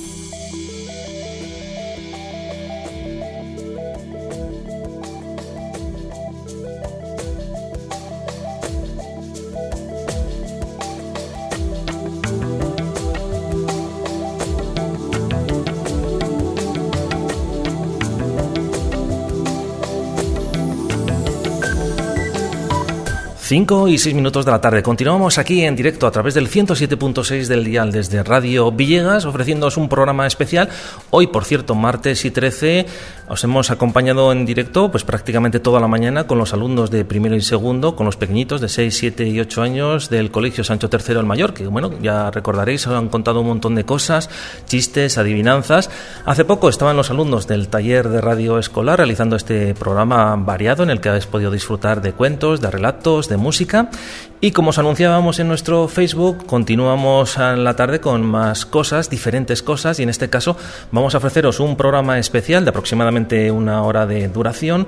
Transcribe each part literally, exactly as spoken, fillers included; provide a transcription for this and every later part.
cinco y seis minutos de la tarde. Continuamos aquí en directo a través del ciento siete punto seis del dial desde Radio Villegas, ofreciéndoos un programa especial. Hoy, por cierto, martes y trece, os hemos acompañado en directo pues prácticamente toda la mañana con los alumnos de primero y segundo, con los pequeñitos de seis, siete y ocho años del Colegio Sancho tercero el Mayor, que bueno, ya recordaréis, os han contado un montón de cosas, chistes, adivinanzas. Hace poco estaban los alumnos del taller de radio escolar realizando este programa variado en el que habéis podido disfrutar de cuentos, de relatos, de música, y como os anunciábamos en nuestro Facebook, continuamos en la tarde con más cosas, diferentes cosas, y en este caso vamos a ofreceros un programa especial de aproximadamente una hora de duración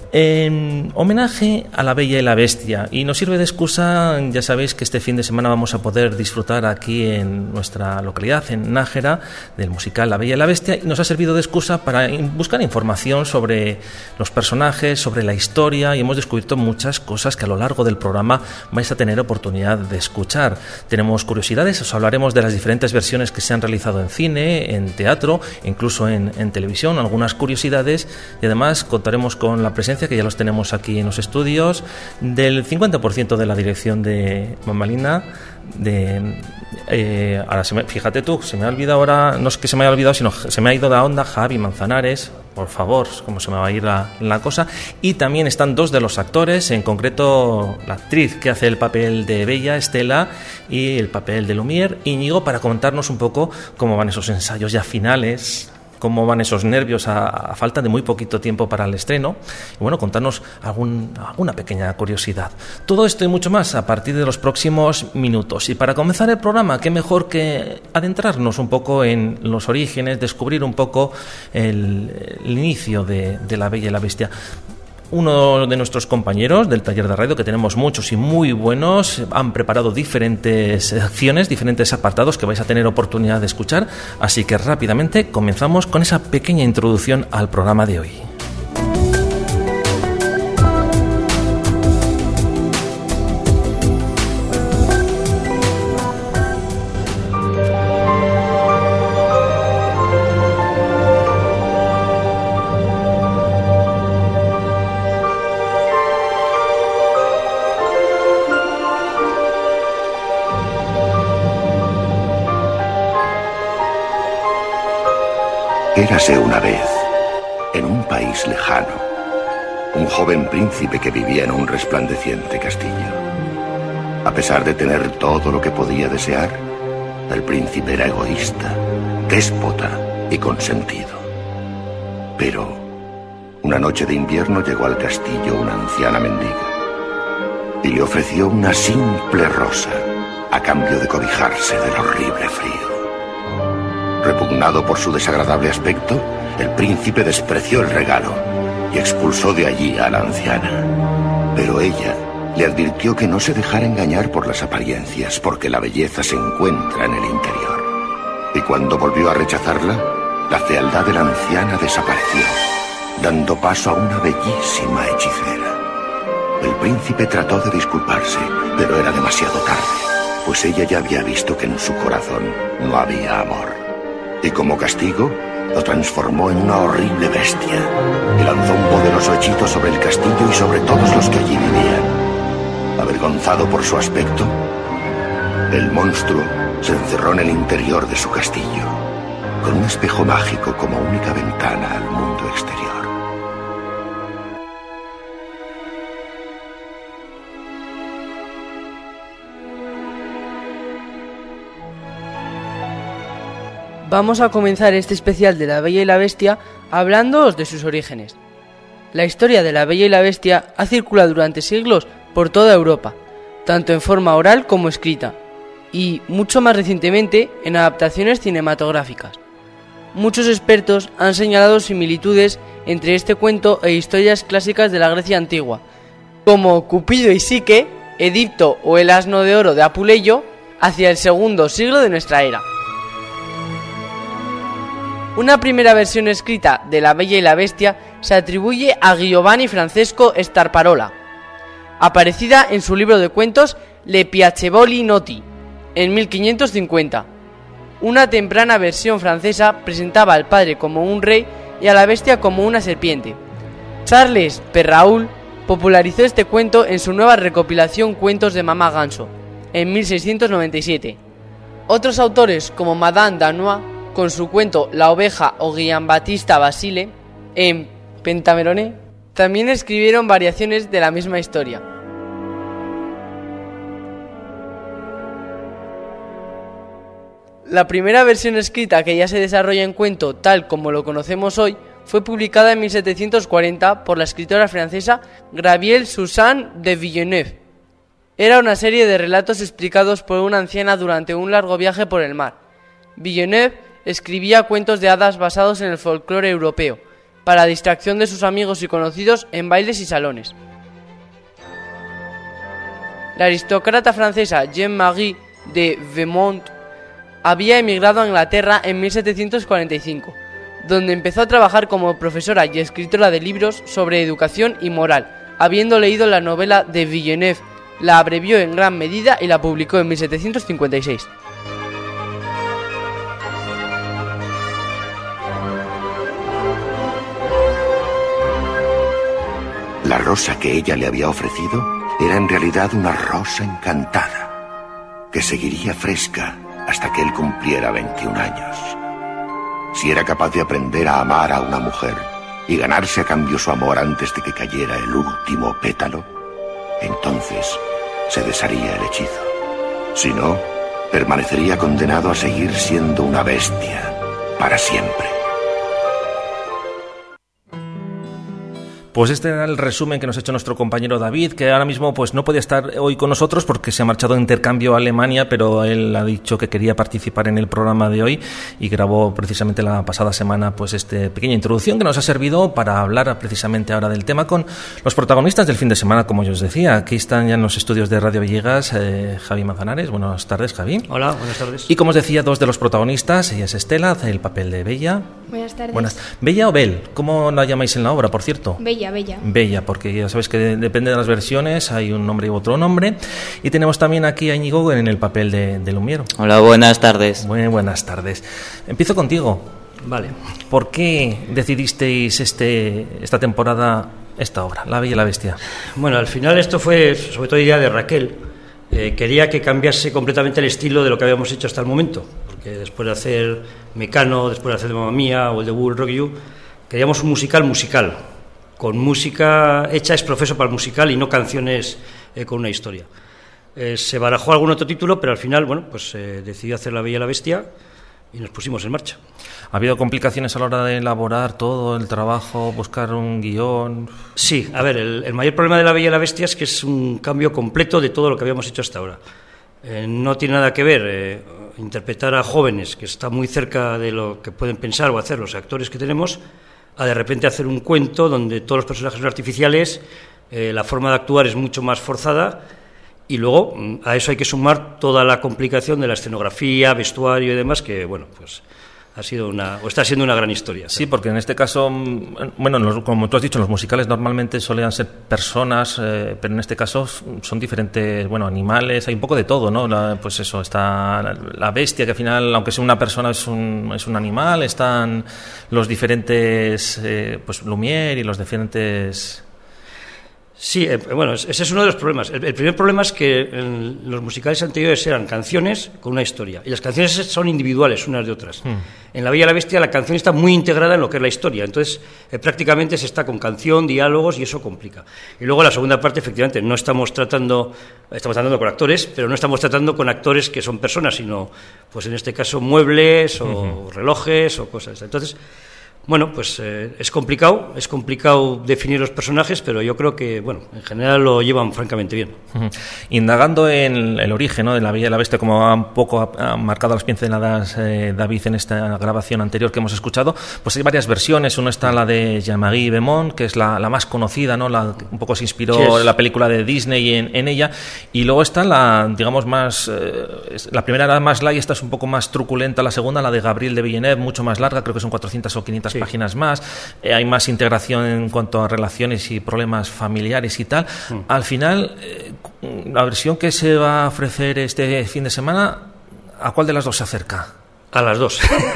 en homenaje a La Bella y la Bestia, y nos sirve de excusa. Ya sabéis que este fin de semana vamos a poder disfrutar aquí en nuestra localidad, en Nájera, del musical La Bella y la Bestia, y nos ha servido de excusa para buscar información sobre los personajes, sobre la historia, y hemos descubierto muchas cosas que a lo largo del programa vais a tener oportunidad de escuchar. Tenemos curiosidades, os hablaremos de las diferentes versiones que se han realizado en cine, en teatro, incluso en, en televisión, algunas curiosidades, y además contaremos con la presencia, que ya los tenemos aquí en los estudios, del cincuenta por ciento de la dirección de Mamalina, de eh, ahora se me, fíjate tú, se me ha olvidado ahora, no es que se me haya olvidado, sino se me ha ido de la onda Javi Manzanares, por favor, cómo se me va a ir la, la cosa. Y también están dos de los actores, en concreto la actriz que hace el papel de Bella, Estela, y el papel de Lumière, Íñigo, para contarnos un poco cómo van esos ensayos ya finales, cómo van esos nervios a, a falta de muy poquito tiempo para el estreno, y bueno, contarnos algún, alguna pequeña curiosidad. Todo esto y mucho más a partir de los próximos minutos. Y para comenzar el programa, qué mejor que adentrarnos un poco en los orígenes, descubrir un poco el, el inicio de, de La Bella y la Bestia. Uno de nuestros compañeros del taller de radio, que tenemos muchos y muy buenos, han preparado diferentes acciones, diferentes apartados que vais a tener oportunidad de escuchar, así que rápidamente comenzamos con esa pequeña introducción al programa de hoy. Érase una vez, en un país lejano, un joven príncipe que vivía en un resplandeciente castillo. A pesar de tener todo lo que podía desear, el príncipe era egoísta, déspota y consentido. Pero, una noche de invierno llegó al castillo una anciana mendiga y le ofreció una simple rosa a cambio de cobijarse del horrible frío. Repugnado por su desagradable aspecto, el príncipe despreció el regalo y expulsó de allí a la anciana. Pero ella le advirtió que no se dejara engañar por las apariencias, porque la belleza se encuentra en el interior. Y cuando volvió a rechazarla, la fealdad de la anciana desapareció, dando paso a una bellísima hechicera. El príncipe trató de disculparse, pero era demasiado tarde, pues ella ya había visto que en su corazón no había amor. Y como castigo, lo transformó en una horrible bestia y lanzó un poderoso hechizo sobre el castillo y sobre todos los que allí vivían. Avergonzado por su aspecto, el monstruo se encerró en el interior de su castillo, con un espejo mágico como única ventana al mundo exterior. Vamos a comenzar este especial de La Bella y la Bestia hablándoos de sus orígenes. La historia de La Bella y la Bestia ha circulado durante siglos por toda Europa, tanto en forma oral como escrita, y mucho más recientemente en adaptaciones cinematográficas. Muchos expertos han señalado similitudes entre este cuento e historias clásicas de la Grecia antigua, como Cupido y Psique, Edipto o el asno de oro de Apuleyo, hacia el segundo siglo de nuestra era. Una primera versión escrita de La Bella y la Bestia se atribuye a Giovanni Francesco Starparola, aparecida en su libro de cuentos Le Piacevoli Noti, en mil quinientos cincuenta. Una temprana versión francesa presentaba al padre como un rey y a la bestia como una serpiente. Charles Perrault popularizó este cuento en su nueva recopilación Cuentos de Mamá Ganso, en mil seiscientos noventa y siete. Otros autores como Madame Danois, con su cuento La oveja o Gian-Battista Basile, en Pentamerone, también escribieron variaciones de la misma historia. La primera versión escrita que ya se desarrolla en cuento tal como lo conocemos hoy fue publicada en mil setecientos cuarenta por la escritora francesa Gabrielle Suzanne de Villeneuve. Era una serie de relatos explicados por una anciana durante un largo viaje por el mar. Villeneuve escribía cuentos de hadas basados en el folclore europeo, para distracción de sus amigos y conocidos en bailes y salones. La aristócrata francesa Jeanne-Marie de Beaumont había emigrado a Inglaterra en mil setecientos cuarenta y cinco, donde empezó a trabajar como profesora y escritora de libros sobre educación y moral. Habiendo leído la novela de Villeneuve, la abrevió en gran medida y la publicó en mil setecientos cincuenta y seis. La rosa que ella le había ofrecido era en realidad una rosa encantada, que seguiría fresca hasta que él cumpliera veintiún años. Si era capaz de aprender a amar a una mujer y ganarse a cambio su amor antes de que cayera el último pétalo, entonces se desharía el hechizo. Si no, permanecería condenado a seguir siendo una bestia para siempre. Pues este era el resumen que nos ha hecho nuestro compañero David, que ahora mismo pues no podía estar hoy con nosotros porque se ha marchado de intercambio a Alemania, pero él ha dicho que quería participar en el programa de hoy y grabó precisamente la pasada semana pues esta pequeña introducción que nos ha servido para hablar precisamente ahora del tema con los protagonistas del fin de semana, como yo os decía. Aquí están ya en los estudios de Radio Villegas eh, Javi Manzanares. Buenas tardes, Javi. Hola, buenas tardes. Y como os decía, dos de los protagonistas, ella es Estela, hace el papel de Bella. Buenas tardes. Buenas. ¿Bella o Bel? ¿Cómo la llamáis en la obra, por cierto? Bella. Bella. Bella, porque ya sabéis que depende de las versiones, hay un nombre y otro nombre. Y tenemos también aquí a Íñigo en el papel de, de Lumiero. Hola, buenas tardes. Muy buenas tardes. Empiezo contigo. Vale. ¿Por qué decidisteis este, esta temporada esta obra, La Bella y la Bestia? Bueno, al final esto fue sobre todo idea de Raquel. Eh, quería que cambiase completamente el estilo de lo que habíamos hecho hasta el momento, porque después de hacer Mecano, después de hacer de Mamma Mía o el de Will Rock You, queríamos un musical musical, con música hecha es profeso para el musical y no canciones eh, con una historia. Eh, se barajó algún otro título, pero al final, bueno, pues eh, decidí hacer La Bella y la Bestia y nos pusimos en marcha. ¿Ha habido complicaciones a la hora de elaborar todo el trabajo, buscar un guión? Sí, a ver, el, el mayor problema de La Bella y la Bestia es que es un cambio completo de todo lo que habíamos hecho hasta ahora. Eh, no tiene nada que ver eh, interpretar a jóvenes, que está muy cerca de lo que pueden pensar o hacer los actores que tenemos, a de repente hacer un cuento donde todos los personajes son artificiales, eh, la forma de actuar es mucho más forzada y luego a eso hay que sumar toda la complicación de la escenografía, vestuario y demás, que bueno, pues ha sido una, o está siendo una gran historia. Sí, porque en este caso, bueno, los, como tú has dicho, los musicales normalmente solían ser personas, eh, pero en este caso son diferentes, bueno, animales, hay un poco de todo, ¿no? La, pues eso, está la, la bestia, que al final, aunque sea una persona, es un, es un animal, están los diferentes, eh, pues Lumière y los diferentes... Sí, eh, bueno, ese es uno de los problemas. El, el primer problema es que en los musicales anteriores eran canciones con una historia, y las canciones son individuales unas de otras. Hmm. En La Bella y la Bestia la canción está muy integrada en lo que es la historia, entonces eh, prácticamente se está con canción, diálogos, y eso complica. Y luego la segunda parte, efectivamente, no estamos tratando, estamos tratando con actores, pero no estamos tratando con actores que son personas, sino, pues en este caso, muebles o uh-huh. relojes o cosas. Entonces, Bueno, pues eh, es complicado, es complicado definir los personajes, pero yo creo que, bueno, en general lo llevan francamente bien. Uh-huh. Indagando en el origen, ¿no?, de La Bella y la Bestia, como ha un poco ha, ha marcado las pinceladas eh, David en esta grabación anterior que hemos escuchado, pues hay varias versiones. Uno está la de Jean-Marie Bemont, que es la, la más conocida, ¿no?, la un poco se inspiró sí, es... la película de Disney en, en ella, y luego está la, digamos, más, eh, la primera era más light, esta es un poco más truculenta, la segunda, la de Gabriel de Villeneuve, mucho más larga, creo que son cuatrocientas o quinientas sí. páginas más, eh, hay más integración en cuanto a relaciones y problemas familiares y tal. Mm. Al final, eh, la versión que se va a ofrecer este fin de semana, ¿a cuál de las dos se acerca? A las dos,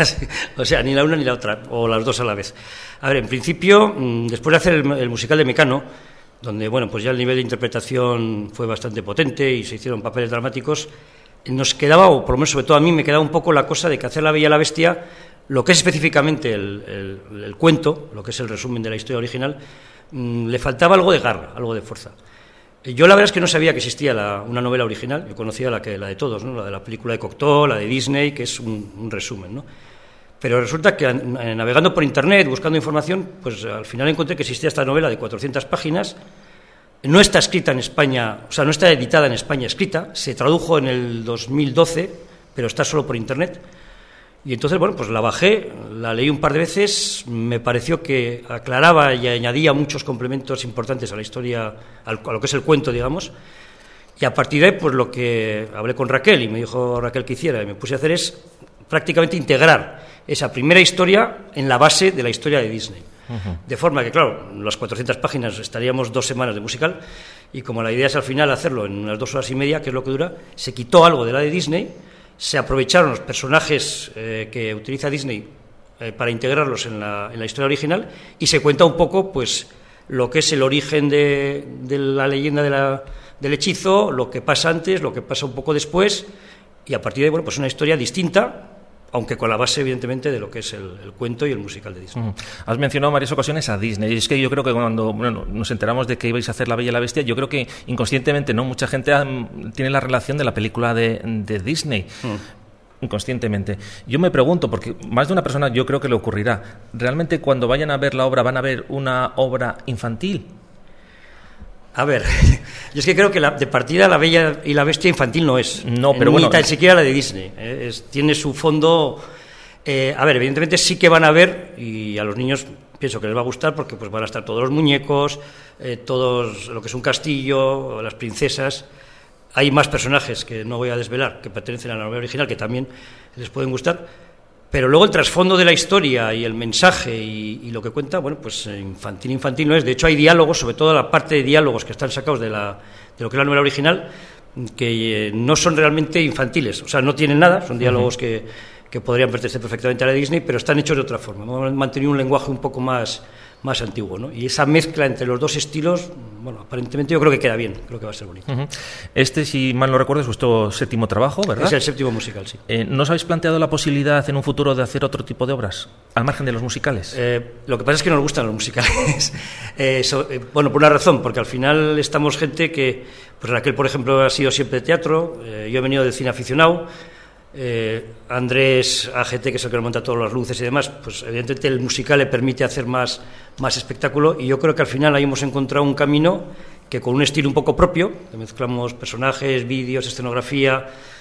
o sea, ni la una ni la otra, o las dos a la vez. A ver, en principio, después de hacer el, el musical de Mecano, donde, bueno, pues ya el nivel de interpretación fue bastante potente y se hicieron papeles dramáticos, nos quedaba, o por lo menos sobre todo a mí, me quedaba un poco la cosa de que hacer La Bella y la Bestia, lo que es específicamente el, el, el cuento, lo que es el resumen de la historia original, mmm, le faltaba algo de garra, algo de fuerza. Yo la verdad es que no sabía que existía la, una novela original, yo conocía la, que, la de todos, ¿no?, la de la película de Cocteau, la de Disney, que es un, un resumen, ¿no? Pero resulta que navegando por internet, buscando información, pues al final encontré que existía esta novela de cuatrocientas páginas. No está escrita en España, o sea, no está editada en España escrita, se tradujo en el dos mil doce, pero está solo por internet. Y entonces, bueno, pues la bajé, la leí un par de veces, me pareció que aclaraba y añadía muchos complementos importantes a la historia, a lo que es el cuento, digamos. Y a partir de ahí, pues lo que hablé con Raquel y me dijo Raquel que hiciera y me puse a hacer es prácticamente integrar esa primera historia en la base de la historia de Disney. Uh-huh. De forma que, claro, las cuatrocientas páginas estaríamos dos semanas de musical y como la idea es al final hacerlo en unas dos horas y media, que es lo que dura, se quitó algo de la de Disney, se aprovecharon los personajes eh, que utiliza Disney eh, para integrarlos en la, en la historia original y se cuenta un poco, pues, lo que es el origen de, de la leyenda de la, del hechizo, lo que pasa antes, lo que pasa un poco después y a partir de ahí, bueno, pues una historia distinta, aunque con la base, evidentemente, de lo que es el, el cuento y el musical de Disney. Uh-huh. Has mencionado en varias ocasiones a Disney, y es que yo creo que cuando bueno, nos enteramos de que ibais a hacer La Bella y la Bestia, yo creo que inconscientemente, ¿no?, mucha gente ha, tiene la relación de la película de, de Disney. Uh-huh. Inconscientemente. Yo me pregunto, porque más de una persona yo creo que le ocurrirá, ¿realmente cuando vayan a ver la obra van a ver una obra infantil? A ver, yo es que creo que la, de partida La Bella y la Bestia infantil no es. No, pero ni bueno, tan siquiera la de Disney. Eh, es, tiene su fondo. Eh, a ver, evidentemente sí que van a ver, y a los niños pienso que les va a gustar, porque pues van a estar todos los muñecos, eh, todos lo que es un castillo, las princesas. Hay más personajes que no voy a desvelar, que pertenecen a la novela original, que también les pueden gustar. Pero luego el trasfondo de la historia y el mensaje y, y lo que cuenta, bueno, pues infantil, infantil no es. De hecho, hay diálogos, sobre todo la parte de diálogos que están sacados de, la, de lo que es la novela original, que eh, no son realmente infantiles. O sea, no tienen nada, son diálogos uh-huh. que, que podrían pertenecer perfectamente a la de Disney, pero están hechos de otra forma. Hemos mantenido un lenguaje un poco más, más antiguo, ¿no? Y esa mezcla entre los dos estilos, bueno, aparentemente yo creo que queda bien, creo que va a ser bonito. Uh-huh. Este, si mal no recuerdo, es vuestro séptimo trabajo, ¿verdad? Es el séptimo musical, sí. Eh, ¿No os habéis planteado la posibilidad en un futuro de hacer otro tipo de obras, al margen de los musicales? Eh, lo que pasa es que no nos gustan los musicales. eh, so, eh, bueno, por una razón, porque al final estamos gente que, pues Raquel, por ejemplo, ha sido siempre de teatro, eh, yo he venido del cine aficionado, Eh, Andrés A G T, que es el que nos monta todas las luces y demás, pues evidentemente el musical le permite hacer más, más espectáculo, y yo creo que al final ahí hemos encontrado un camino que con un estilo un poco propio, que mezclamos personajes, vídeos, escenografía,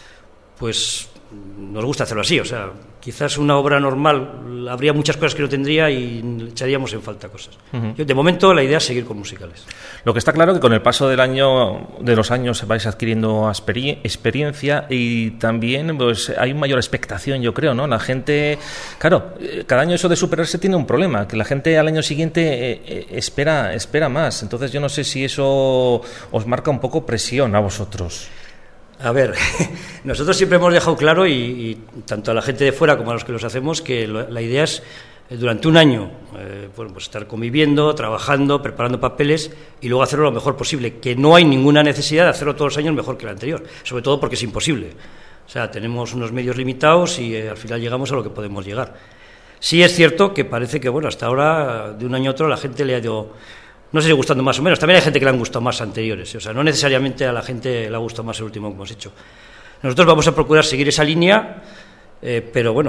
pues nos gusta hacerlo así. O sea, quizás una obra normal habría muchas cosas que no tendría y echaríamos en falta cosas. Uh-huh. Yo, de momento la idea es seguir con musicales. Lo que está claro es que con el paso del año, de los años vais adquiriendo experien- experiencia y también pues hay mayor expectación, yo creo, ¿no? La gente, claro, cada año eso de superarse tiene un problema, que la gente al año siguiente eh, eh, espera, espera más. Entonces yo no sé si eso os marca un poco presión a vosotros. A ver, nosotros siempre hemos dejado claro, y, y tanto a la gente de fuera como a los que los hacemos, que lo, la idea es eh, durante un año eh, bueno, pues estar conviviendo, trabajando, preparando papeles y luego hacerlo lo mejor posible, que no hay ninguna necesidad de hacerlo todos los años mejor que el anterior, sobre todo porque es imposible. O sea, tenemos unos medios limitados y eh, al final llegamos a lo que podemos llegar. Sí es cierto que parece que, bueno, hasta ahora, de un año a otro, la gente le ha ido... No sé si gustando más o menos, también hay gente que le han gustado más anteriores, o sea, no necesariamente a la gente le ha gustado más el último que hemos hecho. Nosotros vamos a procurar seguir esa línea, eh, pero bueno,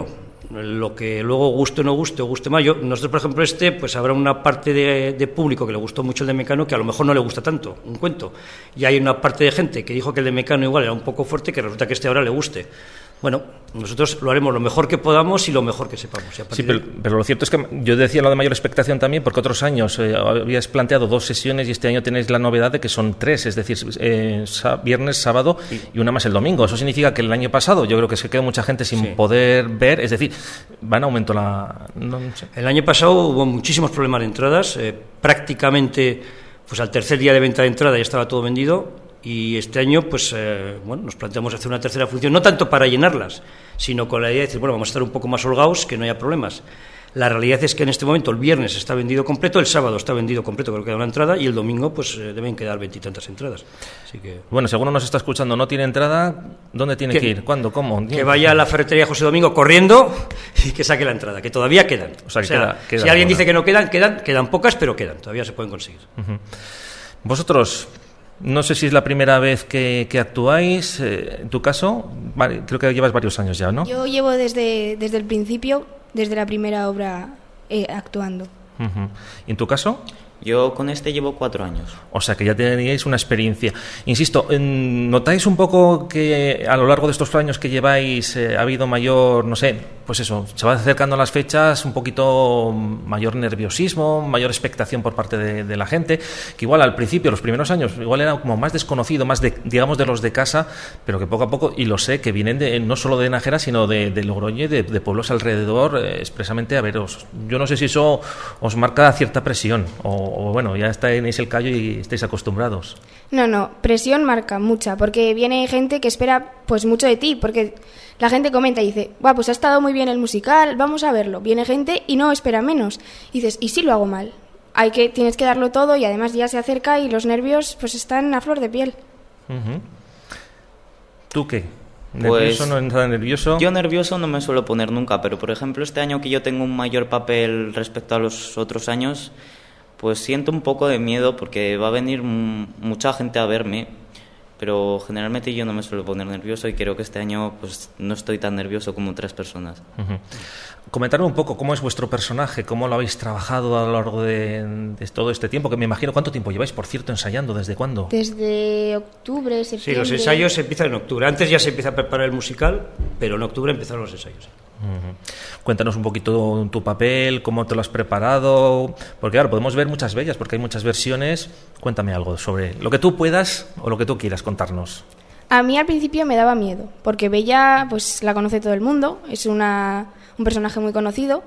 lo que luego guste o no guste, o guste más. Yo, nosotros, por ejemplo, este, pues habrá una parte de, de público que le gustó mucho el de Mecano, que a lo mejor no le gusta tanto, un cuento. Y hay una parte de gente que dijo que el de Mecano igual era un poco fuerte, que resulta que este ahora le guste. Bueno, nosotros lo haremos lo mejor que podamos y lo mejor que sepamos. Sí, pero, pero lo cierto es que yo decía lo de mayor expectación también, porque otros años eh, habías planteado dos sesiones y este año tenéis la novedad de que son tres, es decir, eh, sá, viernes, sábado y una más el domingo. Eso significa que el año pasado yo creo que se quedó mucha gente sin sí. poder ver, es decir, va en aumento la... No sé. El año pasado hubo muchísimos problemas de entradas, eh, prácticamente pues al tercer día de venta de entrada ya estaba todo vendido. Y este año, pues, eh, bueno, nos planteamos hacer una tercera función, no tanto para llenarlas, sino con la idea de decir, bueno, vamos a estar un poco más holgados, que no haya problemas. La realidad es que en este momento el viernes está vendido completo, el sábado está vendido completo, creo que queda una entrada, y el domingo, pues, eh, deben quedar veintitantas entradas. Así que... Bueno, si alguno nos está escuchando, no tiene entrada, ¿dónde tiene que, que ir? ¿Cuándo? ¿Cómo? Que vaya a la ferretería José Domingo corriendo y que saque la entrada, que todavía quedan. O sea, que o sea queda, queda si alguien ahora. Dice que no quedan, quedan, quedan pocas, pero quedan, todavía se pueden conseguir. Uh-huh. Vosotros... No sé si es la primera vez que, que actuáis. Eh, en tu caso, vale, creo que llevas varios años ya, ¿no? Yo llevo desde, desde el principio, desde la primera obra, eh, actuando. Uh-huh. ¿Y en tu caso? Yo con este llevo cuatro años. O sea, que ya teníais una experiencia. Insisto, ¿notáis un poco que a lo largo de estos años que lleváis eh, ha habido mayor, no sé, pues eso, se va acercando las fechas, un poquito mayor nerviosismo, mayor expectación por parte de, de la gente, que igual al principio, los primeros años, igual era como más desconocido, más de, digamos, de los de casa, pero que poco a poco, y lo sé, que vienen de, no solo de Nájera, sino de, de Logroño y de, de pueblos alrededor, eh, expresamente a veros. Yo no sé si eso os marca cierta presión, o o bueno, ya tenéis el callo y estáis acostumbrados. No, no, presión marca mucha, porque viene gente que espera pues mucho de ti, porque la gente comenta y dice, guau, pues ha estado muy bien el musical, vamos a verlo. Viene gente y no espera menos. Y dices, ¿y si lo hago mal? Hay que, tienes que darlo todo y además ya se acerca y los nervios pues están a flor de piel. Uh-huh. ¿Tú qué? ¿Nervioso? Pues, ¿No estás nervioso? Yo nervioso no me suelo poner nunca, pero por ejemplo este año que yo tengo un mayor papel respecto a los otros años, pues siento un poco de miedo porque va a venir m- mucha gente a verme, pero generalmente yo no me suelo poner nervioso y creo que este año pues no estoy tan nervioso como otras personas. Uh-huh. Comentarme un poco cómo es vuestro personaje, cómo lo habéis trabajado a lo largo de, de todo este tiempo, que me imagino cuánto tiempo lleváis, por cierto, ensayando, ¿desde cuándo? Desde octubre, septiembre... Sí, los ensayos empiezan en octubre, antes ya se empieza a preparar el musical, pero en octubre empezaron los ensayos. Uh-huh. Cuéntanos un poquito tu papel, cómo te lo has preparado, porque claro, podemos ver muchas bellas, porque hay muchas versiones. Cuéntame algo sobre lo que tú puedas o lo que tú quieras contarnos. A mí al principio me daba miedo, porque Bella pues la conoce todo el mundo, es una, un personaje muy conocido,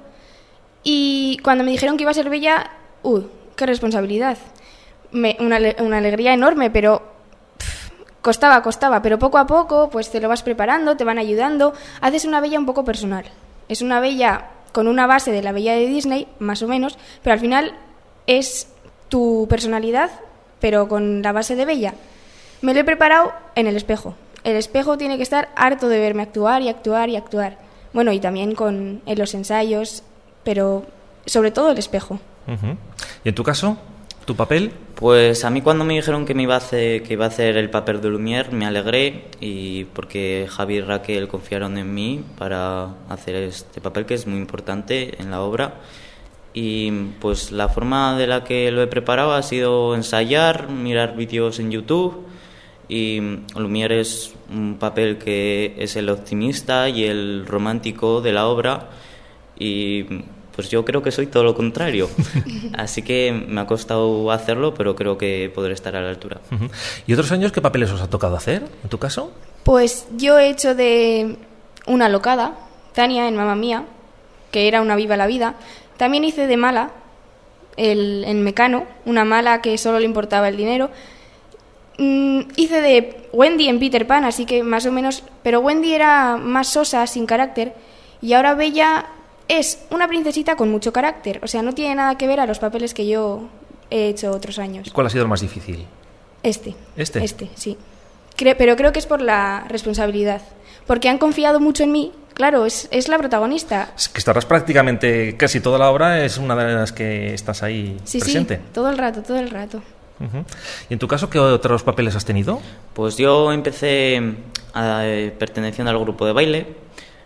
y cuando me dijeron que iba a ser Bella, uy, qué responsabilidad, me, una, una alegría enorme, pero... Costaba, costaba, pero poco a poco pues te lo vas preparando, te van ayudando, haces una Bella un poco personal. Es una Bella con una base de la Bella de Disney, más o menos, pero al final es tu personalidad, pero con la base de Bella. Me lo he preparado en el espejo. El espejo tiene que estar harto de verme actuar y actuar y actuar. Bueno, y también con, en los ensayos, pero sobre todo el espejo. Uh-huh. ¿Y en tu caso? ¿Tu papel? Pues a mí cuando me dijeron que me iba a hacer, que iba a hacer el papel de Lumière me alegré, y porque Javi y Raquel confiaron en mí para hacer este papel que es muy importante en la obra. Y pues la forma de la que lo he preparado ha sido ensayar, mirar vídeos en YouTube, y Lumière es un papel que es el optimista y el romántico de la obra, y pues yo creo que soy todo lo contrario. Así que me ha costado hacerlo, pero creo que podré estar a la altura. Uh-huh. ¿Y otros años qué papeles os ha tocado hacer, en tu caso? Pues yo he hecho de una locada, Tania en Mamma Mía, que era una viva la vida. También hice de mala, el, en Mecano, una mala que solo le importaba el dinero. Mm, hice de Wendy en Peter Pan, así que más o menos... Pero Wendy era más sosa, sin carácter, y ahora Bella... Es una princesita con mucho carácter, o sea, no tiene nada que ver a los papeles que yo he hecho otros años. ¿Y cuál ha sido el más difícil? Este. ¿Este? Este, sí. Cre- pero creo que es por la responsabilidad, porque han confiado mucho en mí. Claro, es, es la protagonista. Es que estarás prácticamente, casi toda la obra es una de las que estás ahí sí, presente. Sí, todo el rato, todo el rato. Uh-huh. ¿Y en tu caso qué otros papeles has tenido? Pues yo empecé a, eh, perteneciendo al grupo de baile.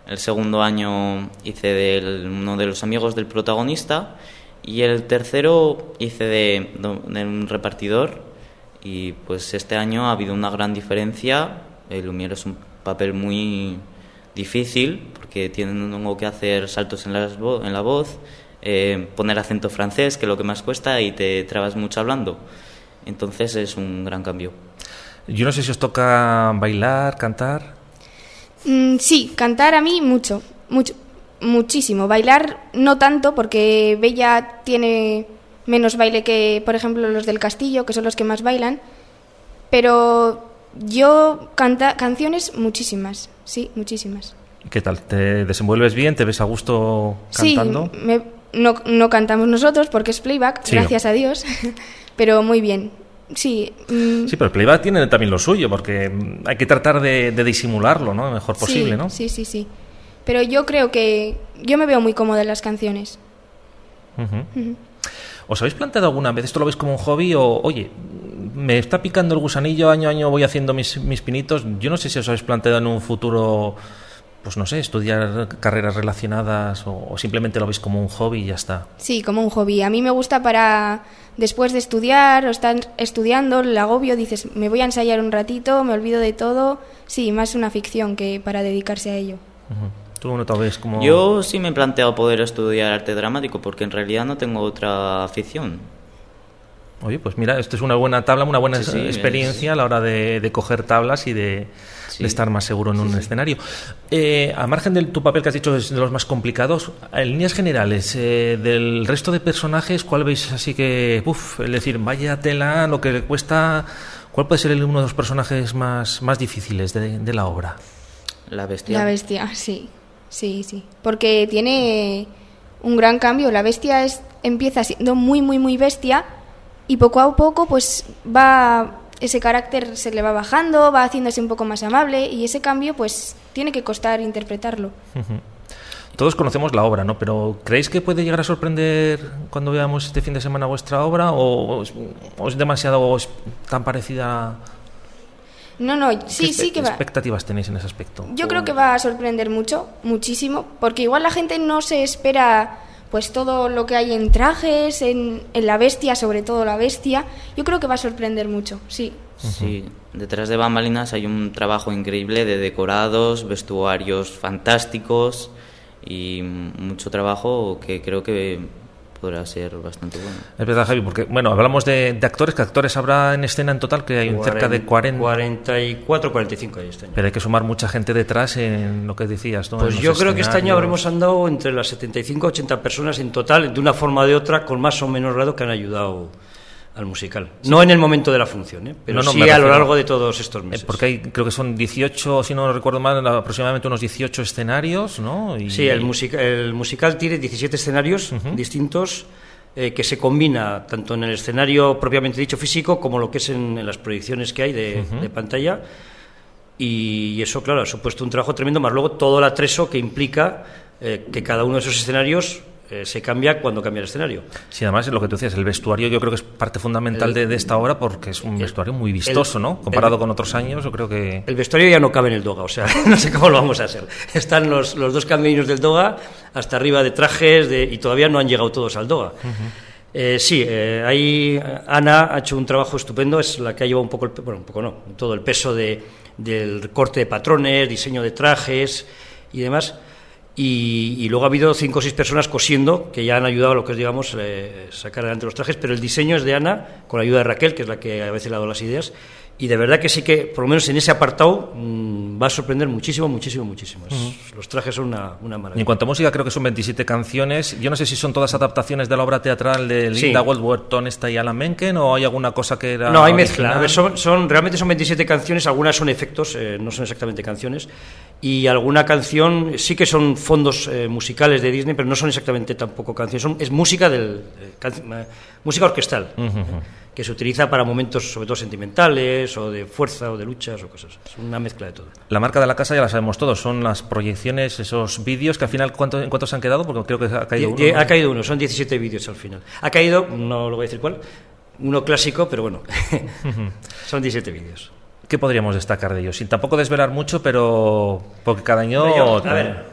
El segundo año hice de uno de los amigos del protagonista y el tercero hice de, de un repartidor. Y pues este año ha habido una gran diferencia. El Lumière es un papel muy difícil porque tengo que hacer saltos en, las vo- en la voz, eh, poner acento francés, que es lo que más cuesta, y te trabas mucho hablando. Entonces es un gran cambio. Yo no sé si os toca bailar, cantar. Mm, sí, cantar a mí mucho, mucho, muchísimo. Bailar no tanto, porque Bella tiene menos baile que, por ejemplo, los del Castillo, que son los que más bailan. Pero yo canta canciones muchísimas, sí, muchísimas. ¿Qué tal? ¿Te desenvuelves bien? ¿Te ves a gusto cantando? Sí, me, no, no cantamos nosotros porque es playback, Sí. gracias a Dios, pero muy bien. Sí, mm, Sí, pero el playback tiene también lo suyo, porque hay que tratar de, de disimularlo, ¿no? Lo mejor posible, sí, ¿no? Sí, sí, sí. Pero yo creo que yo me veo muy cómoda en las canciones. Ujú. Ujú. ¿Os habéis planteado alguna vez, esto lo veis como un hobby, o, oye, me está picando el gusanillo, año a año voy haciendo mis, mis pinitos? Yo no sé si os habéis planteado en un futuro, pues no sé, estudiar carreras relacionadas, o, o simplemente lo veis como un hobby y ya está. Sí, como un hobby. A mí me gusta para después de estudiar o estar estudiando, el agobio, dices, me voy a ensayar un ratito, me olvido de todo. Sí, más una ficción que para dedicarse a ello. Ujú. ¿Tú no te ves como...? Yo sí me he planteado poder estudiar arte dramático porque en realidad no tengo otra afición. Oye, pues mira, esto es una buena tabla, una buena Sí, sí, experiencia es... a la hora de, de coger tablas y de, Sí. de estar más seguro en un Sí, sí. escenario. Eh, a margen de tu papel, que has dicho es de los más complicados, en líneas generales, eh, del resto de personajes, ¿cuál veis así que, uff, es decir, vaya tela, lo que le cuesta, cuál puede ser el, uno de los personajes más, más difíciles de, de la obra? La bestia. La bestia, sí, sí, sí. Porque tiene un gran cambio. La bestia es empieza siendo muy, muy, muy bestia y poco a poco pues va... ese carácter se le va bajando, va haciéndose un poco más amable y ese cambio pues tiene que costar interpretarlo. Ujú. Todos conocemos la obra, ¿no? Pero ¿creéis que puede llegar a sorprender cuando veamos este fin de semana vuestra obra? ¿O es, o es demasiado o es tan parecida? No, no, sí, ¿Qué sí que espe- va. expectativas tenéis en ese aspecto? Yo creo que va a sorprender mucho, muchísimo, porque igual la gente no se espera pues todo lo que hay en trajes, en, en la bestia, sobre todo la bestia. Yo creo que va a sorprender mucho, sí. Sí, detrás de bambalinas hay un trabajo increíble de decorados, vestuarios fantásticos y mucho trabajo que creo que podrá ser bastante bueno. Es verdad, Javi, porque, bueno, hablamos de, de actores, que actores habrá en escena en total, que hay un cerca de cuarenta, cuarenta y cuatro, cuarenta y cinco hay este año. pero hay que sumar mucha gente detrás en lo que decías, ¿no? Pues En yo los creo que este año escenarios. habremos andado entre las setenta y cinco a ochenta personas en total, de una forma o de otra, con más o menos grado, que han ayudado al musical. No en el momento de la función, ¿eh? Pero No, no, sí me a lo refiero- largo de todos estos Eh, meses. Porque hay, creo que son dieciocho, si no recuerdo mal, aproximadamente unos dieciocho escenarios, ¿no? Y, Sí, el, musica- el musical tiene diecisiete escenarios Ujú. distintos eh, que se combina tanto en el escenario propiamente dicho físico como lo que es en, en las proyecciones que hay de, Ujú. de pantalla. Y eso, claro, ha supuesto un trabajo tremendo, más luego todo el atrezo que implica eh, que cada uno de esos escenarios eh, se cambia cuando cambia el escenario. Sí, además, lo que tú decías, el vestuario yo creo que es parte fundamental El- de, de esta obra, porque es un el- vestuario muy vistoso, el- ¿no? Comparado el- con otros años, yo creo que... El vestuario ya no cabe en el Doga, o sea, no sé cómo lo vamos a hacer. Están los, los dos camerinos del Doga hasta arriba de trajes de, y todavía no han llegado todos al Doga. Eh, sí, eh, ahí Ana ha hecho un trabajo estupendo, es la que ha llevado un poco, el, pe- bueno, un poco no, todo el peso de, del corte de patrones, diseño de trajes y demás. Y, y luego ha habido cinco o seis personas cosiendo que ya han ayudado a lo que es, digamos, eh, sacar adelante los trajes, pero el diseño es de Ana, con la ayuda de Raquel, que es la que a veces le ha dado las ideas, y de verdad que sí que, por lo menos en ese apartado, mmm, va a sorprender muchísimo, muchísimo, muchísimo. Es- Ujú. Los trajes son una, una Y en maravilla. cuanto a música, creo que son veintisiete canciones. Yo no sé si son todas adaptaciones de la obra teatral de Sí. Linda Woodworth, esta y Alan Menken, o hay alguna cosa que era No, hay original. mezcla. A ver, son, son- realmente son veintisiete canciones, algunas son efectos, eh, no son exactamente canciones, y alguna canción sí que son fondos eh, musicales de Disney, pero no son exactamente tampoco canciones, son, es música del eh, can- eh, música orquestal, Ujú, ujú. que se utiliza para momentos sobre todo sentimentales o de fuerza o de luchas o cosas. Es una mezcla de todo. La marca de la casa ya la sabemos todos, son las proyecciones, esos vídeos que al final, ¿cuánto, ¿en cuántos han quedado? Porque creo que ha caído uno, Ye- ¿no? Ha caído uno, son diecisiete vídeos al final. Ha caído, no lo voy a decir cuál, uno clásico, pero bueno, son diecisiete vídeos. ¿Qué podríamos destacar de ellos? Sin tampoco desvelar mucho, pero porque cada año... Hombre, yo- a también- ver,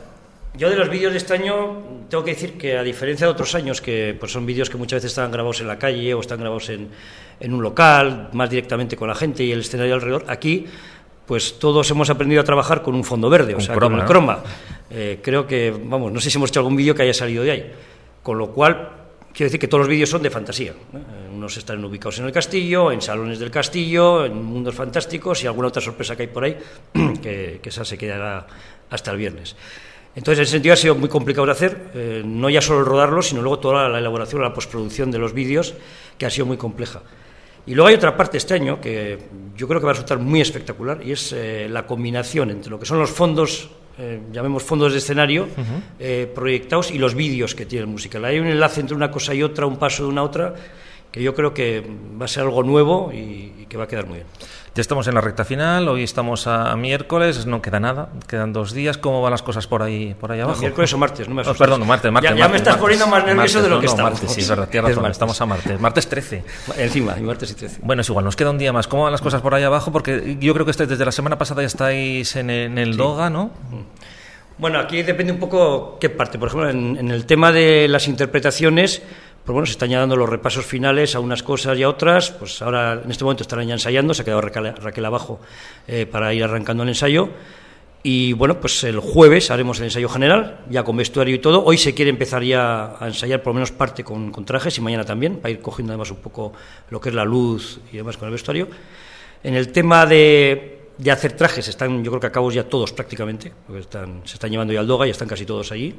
Yo de los vídeos de este año tengo que decir que, a diferencia de otros años, que pues son vídeos que muchas veces están grabados en la calle o están grabados en, en un local, más directamente con la gente y el escenario alrededor, aquí pues todos hemos aprendido a trabajar con un fondo verde, o sea, croma, con el croma. ¿No? Eh, creo que, vamos, no sé si hemos hecho algún vídeo que haya salido de ahí, con lo cual quiero decir que todos los vídeos son de fantasía, ¿no? Unos están ubicados en el castillo, en salones del castillo, en mundos fantásticos y alguna otra sorpresa que hay por ahí, que, que esa se quedará hasta el viernes. Entonces, en ese sentido ha sido muy complicado de hacer, eh, no ya solo el rodarlo, sino luego toda la elaboración, la postproducción de los vídeos, que ha sido muy compleja. Y luego hay otra parte este año que yo creo que va a resultar muy espectacular, y es eh, la combinación entre lo que son los fondos, eh, llamemos fondos de escenario, uh-huh. eh, proyectados, y los vídeos que tiene el musical. Hay un enlace entre una cosa y otra, un paso de una a otra, que yo creo que va a ser algo nuevo y, y que va a quedar muy bien. Ya estamos en la recta final, hoy estamos a, a miércoles, no queda nada, quedan dos días. ¿Cómo van las cosas por ahí por ahí abajo? No, miércoles o martes, no me asustes. Oh, perdón, martes, martes. Ya, ya martes, me estás martes, poniendo más nervioso martes, de lo no, que no, estamos. Martes, sí, es verdad, tienes razón, estamos a martes, martes trece. Encima, y martes y trece. Bueno, es igual, nos queda un día más. ¿Cómo van las cosas por ahí abajo? Porque yo creo que estáis, desde la semana pasada ya estáis en, en el sí. Doga, ¿no? Bueno, aquí depende un poco qué parte. Por ejemplo, en, en el tema de las interpretaciones, pues bueno, se están ya dando los repasos finales a unas cosas y a otras. Pues ahora, en este momento, estarán ya ensayando. Se ha quedado Raquel, Raquel abajo eh, para ir arrancando el ensayo. Y bueno, pues el jueves haremos el ensayo general, ya con vestuario y todo. Hoy se quiere empezar ya a ensayar por lo menos parte con, con trajes, y mañana también, para ir cogiendo además un poco lo que es la luz y demás con el vestuario. En el tema de, de hacer trajes, están yo creo que a cabo ya todos prácticamente, porque están, se están llevando ya al Doga y están casi todos allí.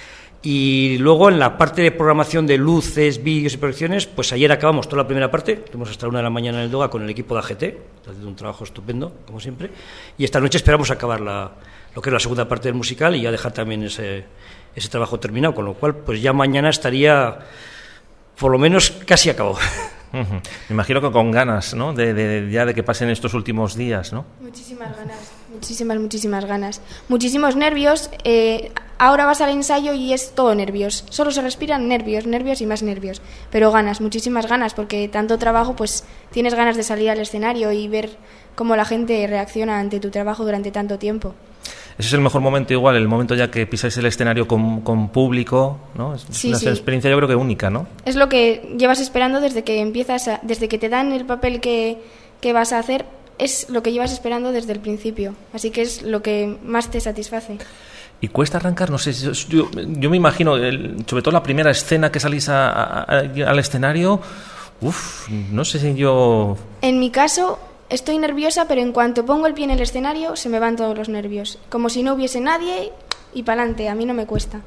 Y luego en la parte de programación de luces, vídeos y proyecciones, pues ayer acabamos toda la primera parte, estuvimos hasta una de la mañana en el Doga con el equipo de A G T, está haciendo un trabajo estupendo, como siempre, y esta noche esperamos acabar la, lo que es la segunda parte del musical y ya dejar también ese, ese trabajo terminado, con lo cual pues ya mañana estaría por lo menos casi acabado. Uh-huh. Me imagino que con ganas, ¿no? De, de, ya de que pasen estos últimos días, ¿no? Muchísimas ganas, muchísimas, muchísimas ganas. Muchísimos nervios. Eh, ahora vas al ensayo y es todo nervios. Solo se respiran nervios, nervios y más nervios. Pero ganas, muchísimas ganas, porque tanto trabajo, pues tienes ganas de salir al escenario y ver cómo la gente reacciona ante tu trabajo durante tanto tiempo. Ese es el mejor momento, igual, el momento ya que pisáis el escenario con, con público, ¿no? Es sí, una sí. experiencia yo creo que única, ¿no? Es lo que llevas esperando desde que empiezas, a, desde que te dan el papel que, que vas a hacer, es lo que llevas esperando desde el principio. Así que es lo que más te satisface. ¿Y cuesta arrancar? No sé, yo, yo, yo me imagino, el, sobre todo la primera escena que salís a, a, a, al escenario, uff, no sé si yo... En mi caso... Estoy nerviosa, pero en cuanto pongo el pie en el escenario se me van todos los nervios. Como si no hubiese nadie y para adelante, a mí no me cuesta.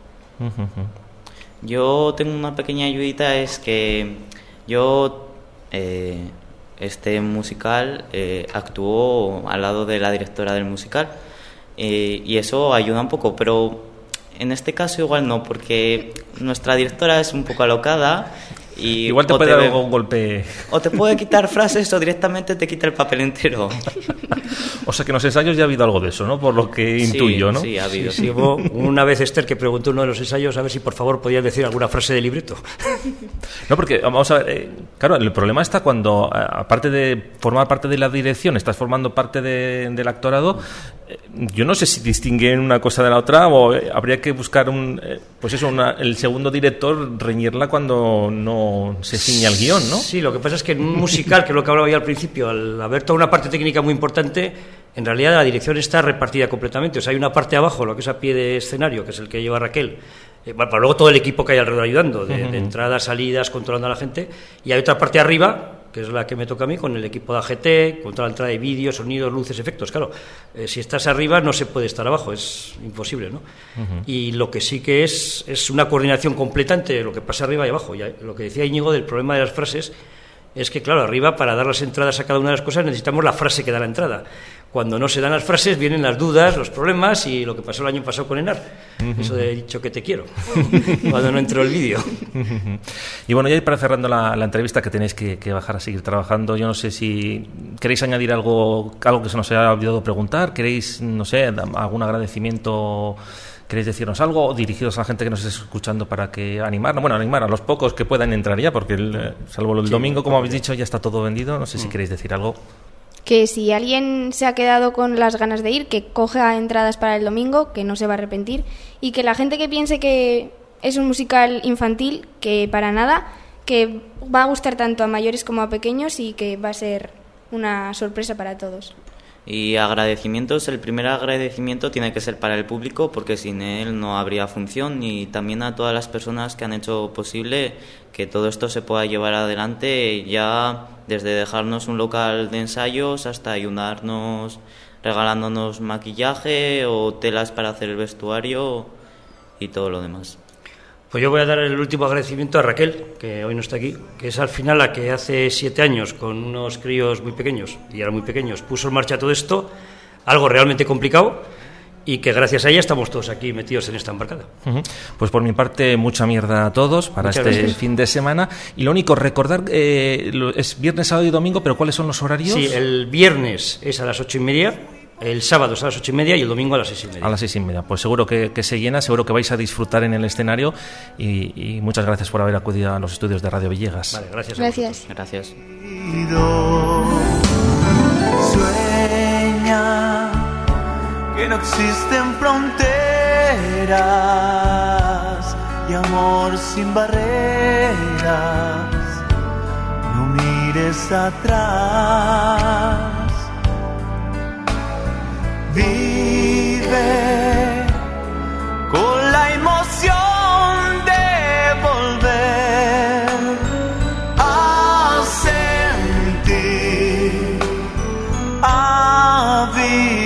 Yo tengo una pequeña ayudita, es que yo, eh, este musical, eh, actuó al lado de la directora del musical eh, y eso ayuda un poco, pero en este caso igual no, porque nuestra directora es un poco alocada. Y igual te puede te, dar un golpe. O te puede quitar frases o directamente te quita el papel entero. O sea que en los ensayos ya ha habido algo de eso, ¿no? Por lo que sí, intuyo, ¿no? Sí, ha habido. Sí, sí, hubo una vez Esther que preguntó en uno de los ensayos a ver si por favor podía decir alguna frase de libreto. No, porque vamos a ver, eh, claro, el problema está cuando, aparte de formar parte de la dirección, estás formando parte de, del actorado. Eh, yo no sé si distinguen una cosa de la otra o eh, habría que buscar un, eh, pues eso, una, el segundo director reñirla cuando no se ciña el guión, ¿no? Sí, lo que pasa es que en un musical, que es lo que hablaba yo al principio, al haber toda una parte técnica muy importante, en realidad la dirección está repartida completamente. O sea, hay una parte abajo, lo que es a pie de escenario, que es el que lleva Raquel, eh, para luego todo el equipo que hay alrededor ayudando, de, uh-huh. de entradas, salidas, controlando a la gente, y hay otra parte arriba, que es la que me toca a mí, con el equipo de A G T, con toda la entrada de vídeos, sonidos, luces, efectos. Claro, eh, si estás arriba no se puede estar abajo, es imposible, ¿no? Uh-huh. Y lo que sí que es, es una coordinación completa entre lo que pasa arriba y abajo. Y lo que decía Íñigo del problema de las frases es que, claro, arriba, para dar las entradas a cada una de las cosas, necesitamos la frase que da la entrada. Cuando no se dan las frases, vienen las dudas, los problemas, y lo que pasó el año pasado con Enar. Uh-huh. Eso de he dicho que te quiero, cuando no entró el vídeo. Uh-huh. Y bueno, ya para cerrando la, la entrevista, que tenéis que, que bajar a seguir trabajando, yo no sé si queréis añadir algo, algo que se nos haya olvidado preguntar, queréis, no sé, algún agradecimiento... ¿Queréis decirnos algo o dirigidos a la gente que nos esté escuchando para que animar? Bueno, animar a los pocos que puedan entrar ya, porque el, salvo el sí, domingo, como habéis dicho, ya está todo vendido. No sé si queréis decir algo. que si alguien se ha quedado con las ganas de ir, que coja entradas para el domingo, que no se va a arrepentir, y que la gente que piense que es un musical infantil, que para nada, que va a gustar tanto a mayores como a pequeños y que va a ser una sorpresa para todos. Y agradecimientos, el primer agradecimiento tiene que ser para el público, porque sin él no habría función, y también a todas las personas que han hecho posible que todo esto se pueda llevar adelante, ya desde dejarnos un local de ensayos hasta ayudarnos regalándonos maquillaje o telas para hacer el vestuario y todo lo demás. Pues yo voy a dar el último agradecimiento a Raquel, que hoy no está aquí, que es al final la que hace siete años, con unos críos muy pequeños, y eran muy pequeños, puso en marcha todo esto, algo realmente complicado, y que gracias a ella estamos todos aquí metidos en esta embarcada. Uh-huh. Pues por mi parte, mucha mierda a todos para Muchas este gracias. fin de semana. Y lo único, recordar, eh, lo, es viernes, sábado y domingo, pero ¿cuáles son los horarios? Sí, el viernes es a las ocho y media, el sábado es a las ocho y media y el domingo a las seis y media. A las seis y media. Pues seguro que, que se llena, seguro que vais a disfrutar en el escenario y, y muchas gracias por haber acudido a los estudios de Radio Villegas. Vale, gracias. Gracias. Gracias. Sueña que no existen fronteras y amor sin barreras. No mires atrás. Vive con la emoción de volver a sentir, a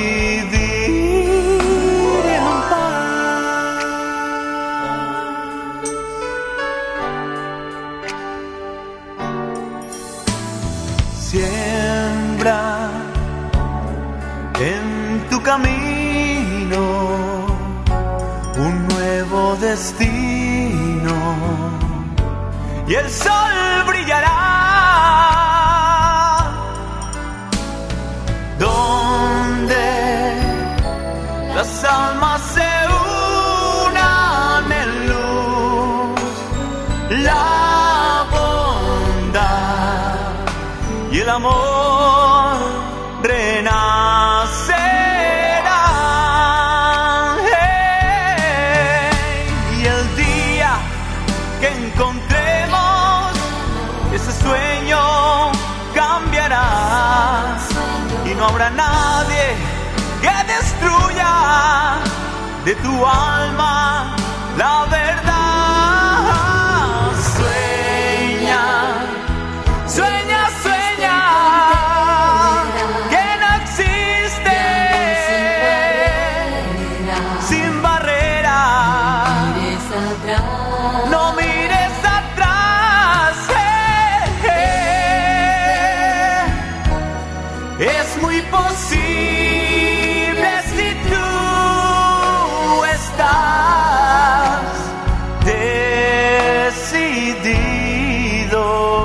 vivir en paz. Siembra en tu camino un nuevo destino y el sol brillará donde las almas se unan en luz, la bondad y el amor renacerán. Hey, y el día que encontremos ese sueño cambiará y no habrá nadie que destruya de tu alma la verdad. Sueña, sueña, sueña. No mires atrás, eh, eh. Es muy posible si tú estás decidido.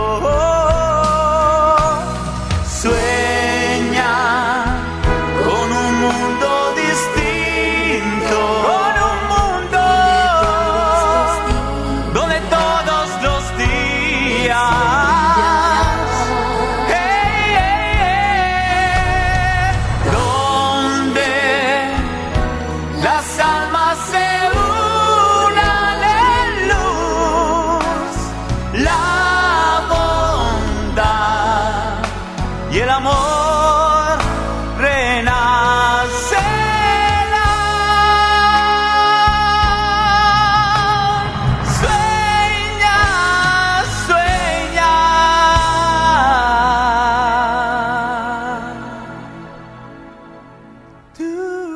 Sueña con un mundo distinto, con un mundo donde todos los días, hey, hey, hey, donde las almas se unan en luz, la bondad y el amor renacerán. Sueña, sueña. Tú.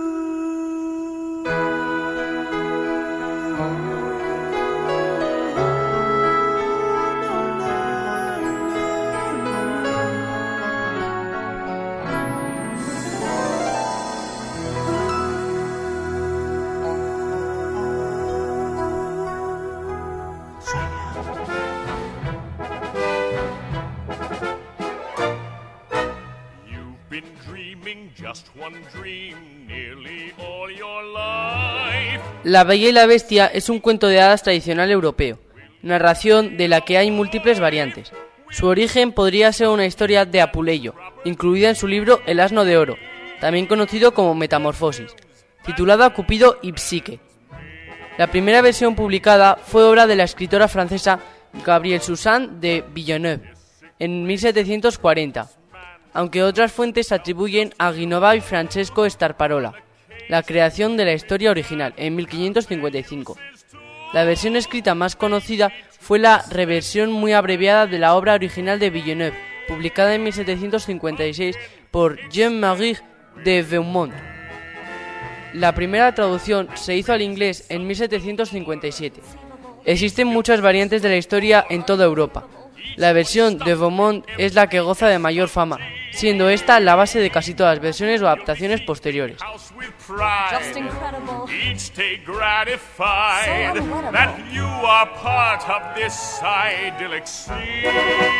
You've been dreaming just one dream nearly all your life. La Bella y la Bestia es un cuento de hadas tradicional europeo, narración de la que hay múltiples variantes. Su origen podría ser una historia de Apuleyo, incluida en su libro El asno de oro, también conocido como Metamorfosis, titulada Cupido y Psique. La primera versión publicada fue obra de la escritora francesa Gabrielle Suzanne de Villeneuve en mil setecientos cuarenta, aunque otras fuentes atribuyen a Ginova y Francesco Starparola la creación de la historia original en mil quinientos cincuenta y cinco. La versión escrita más conocida fue la reversión muy abreviada de la obra original de Villeneuve, publicada en mil setecientos cincuenta y seis por Jean-Marie de Beaumont. La primera traducción se hizo al inglés en mil setecientos cincuenta y siete. Existen muchas variantes de la historia en toda Europa. La versión de Beaumont es la que goza de mayor fama, siendo esta la base de casi todas las versiones o adaptaciones posteriores. Just incredible. Each day gratified So unwinnable. that you are part of this idyllic scene.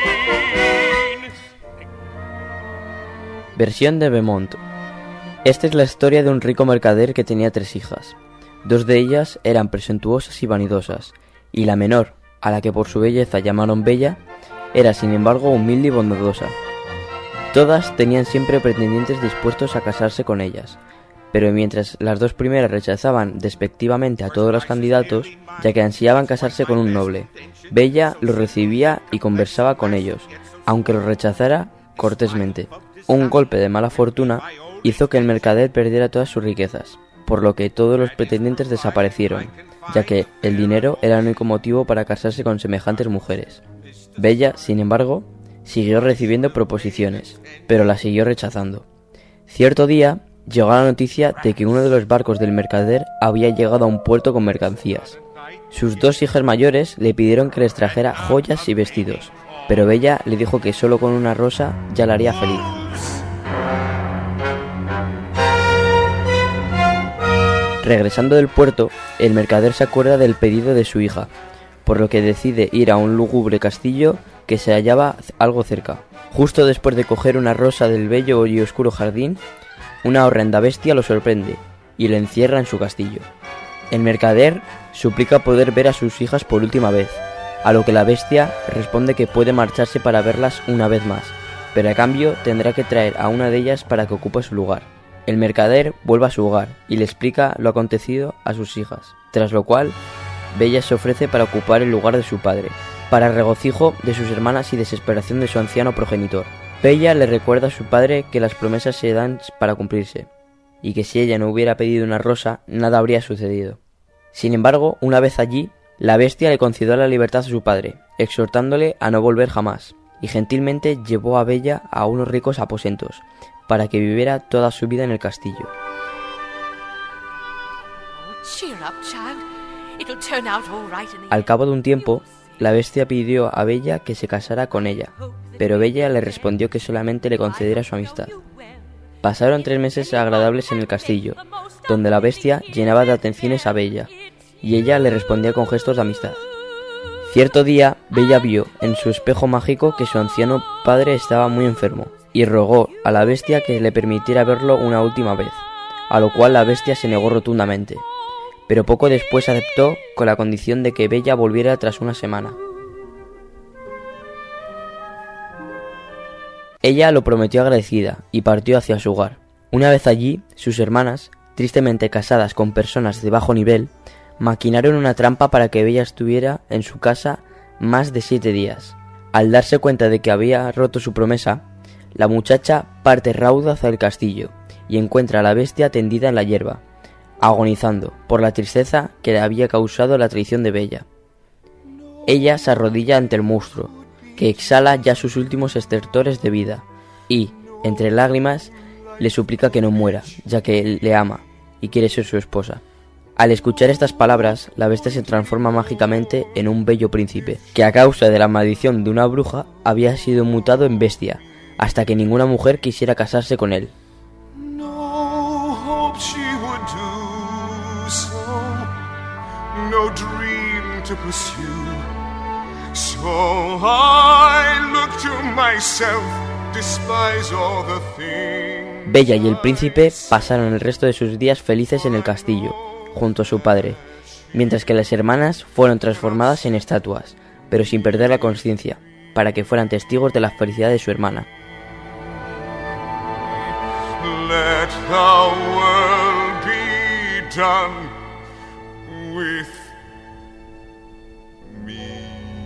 Versión de Beaumont. Esta es la historia de un rico mercader que tenía tres hijas. Dos de ellas eran presuntuosas y vanidosas, y la menor, a la que por su belleza llamaron Bella, era sin embargo humilde y bondadosa. Todas tenían siempre pretendientes dispuestos a casarse con ellas, pero mientras las dos primeras rechazaban despectivamente a todos los candidatos, ya que ansiaban casarse con un noble, Bella los recibía y conversaba con ellos, aunque los rechazara cortésmente. Un golpe de mala fortuna hizo que el mercader perdiera todas sus riquezas, por lo que todos los pretendientes desaparecieron, ya que el dinero era el único motivo para casarse con semejantes mujeres. Bella, sin embargo, siguió recibiendo proposiciones, pero las siguió rechazando. Cierto día llegó la noticia de que uno de los barcos del mercader había llegado a un puerto con mercancías. Sus dos hijas mayores le pidieron que les trajera joyas y vestidos, pero Bella le dijo que solo con una rosa ya la haría feliz. Regresando del puerto, el mercader se acuerda del pedido de su hija, por lo que decide ir a un lúgubre castillo que se hallaba algo cerca. Justo después de coger una rosa del bello y oscuro jardín, una horrenda bestia lo sorprende y lo encierra en su castillo. El mercader suplica poder ver a sus hijas por última vez, a lo que la bestia responde que puede marcharse para verlas una vez más, pero a cambio tendrá que traer a una de ellas para que ocupe su lugar. El mercader vuelve a su hogar y le explica lo acontecido a sus hijas, tras lo cual Bella se ofrece para ocupar el lugar de su padre, para regocijo de sus hermanas y desesperación de su anciano progenitor. Bella le recuerda a su padre que las promesas se dan para cumplirse, y que si ella no hubiera pedido una rosa, nada habría sucedido. Sin embargo, una vez allí, la bestia le concedió la libertad a su padre, exhortándole a no volver jamás, y gentilmente llevó a Bella a unos ricos aposentos, para que viviera toda su vida en el castillo. Al cabo de un tiempo, la bestia pidió a Bella que se casara con ella, pero Bella le respondió que solamente le concediera su amistad. Pasaron tres meses agradables en el castillo, donde la bestia llenaba de atenciones a Bella, y ella le respondía con gestos de amistad. Cierto día, Bella vio en su espejo mágico que su anciano padre estaba muy enfermo, y rogó a la bestia que le permitiera verlo una última vez, a lo cual la bestia se negó rotundamente, pero poco después aceptó con la condición de que Bella volviera tras una semana. Ella lo prometió agradecida y partió hacia su hogar. Una vez allí, sus hermanas, tristemente casadas con personas de bajo nivel, maquinaron una trampa para que Bella estuviera en su casa más de siete días. Al darse cuenta de que había roto su promesa, la muchacha parte rauda hacia el castillo y encuentra a la bestia tendida en la hierba, agonizando por la tristeza que le había causado la traición de Bella. Ella se arrodilla ante el monstruo, que exhala ya sus últimos estertores de vida, y, entre lágrimas, le suplica que no muera, ya que él le ama y quiere ser su esposa. Al escuchar estas palabras, la bestia se transforma mágicamente en un bello príncipe, que a causa de la maldición de una bruja había sido mutado en bestia, hasta que ninguna mujer quisiera casarse con él. No hope she would do so, no dream to pursue. So I look to myself, despise all the things. Bella y el príncipe pasaron el resto de sus días felices en el castillo, junto a su padre, mientras que las hermanas fueron transformadas en estatuas, pero sin perder la conciencia, para que fueran testigos de la felicidad de su hermana. Let the world be done with me.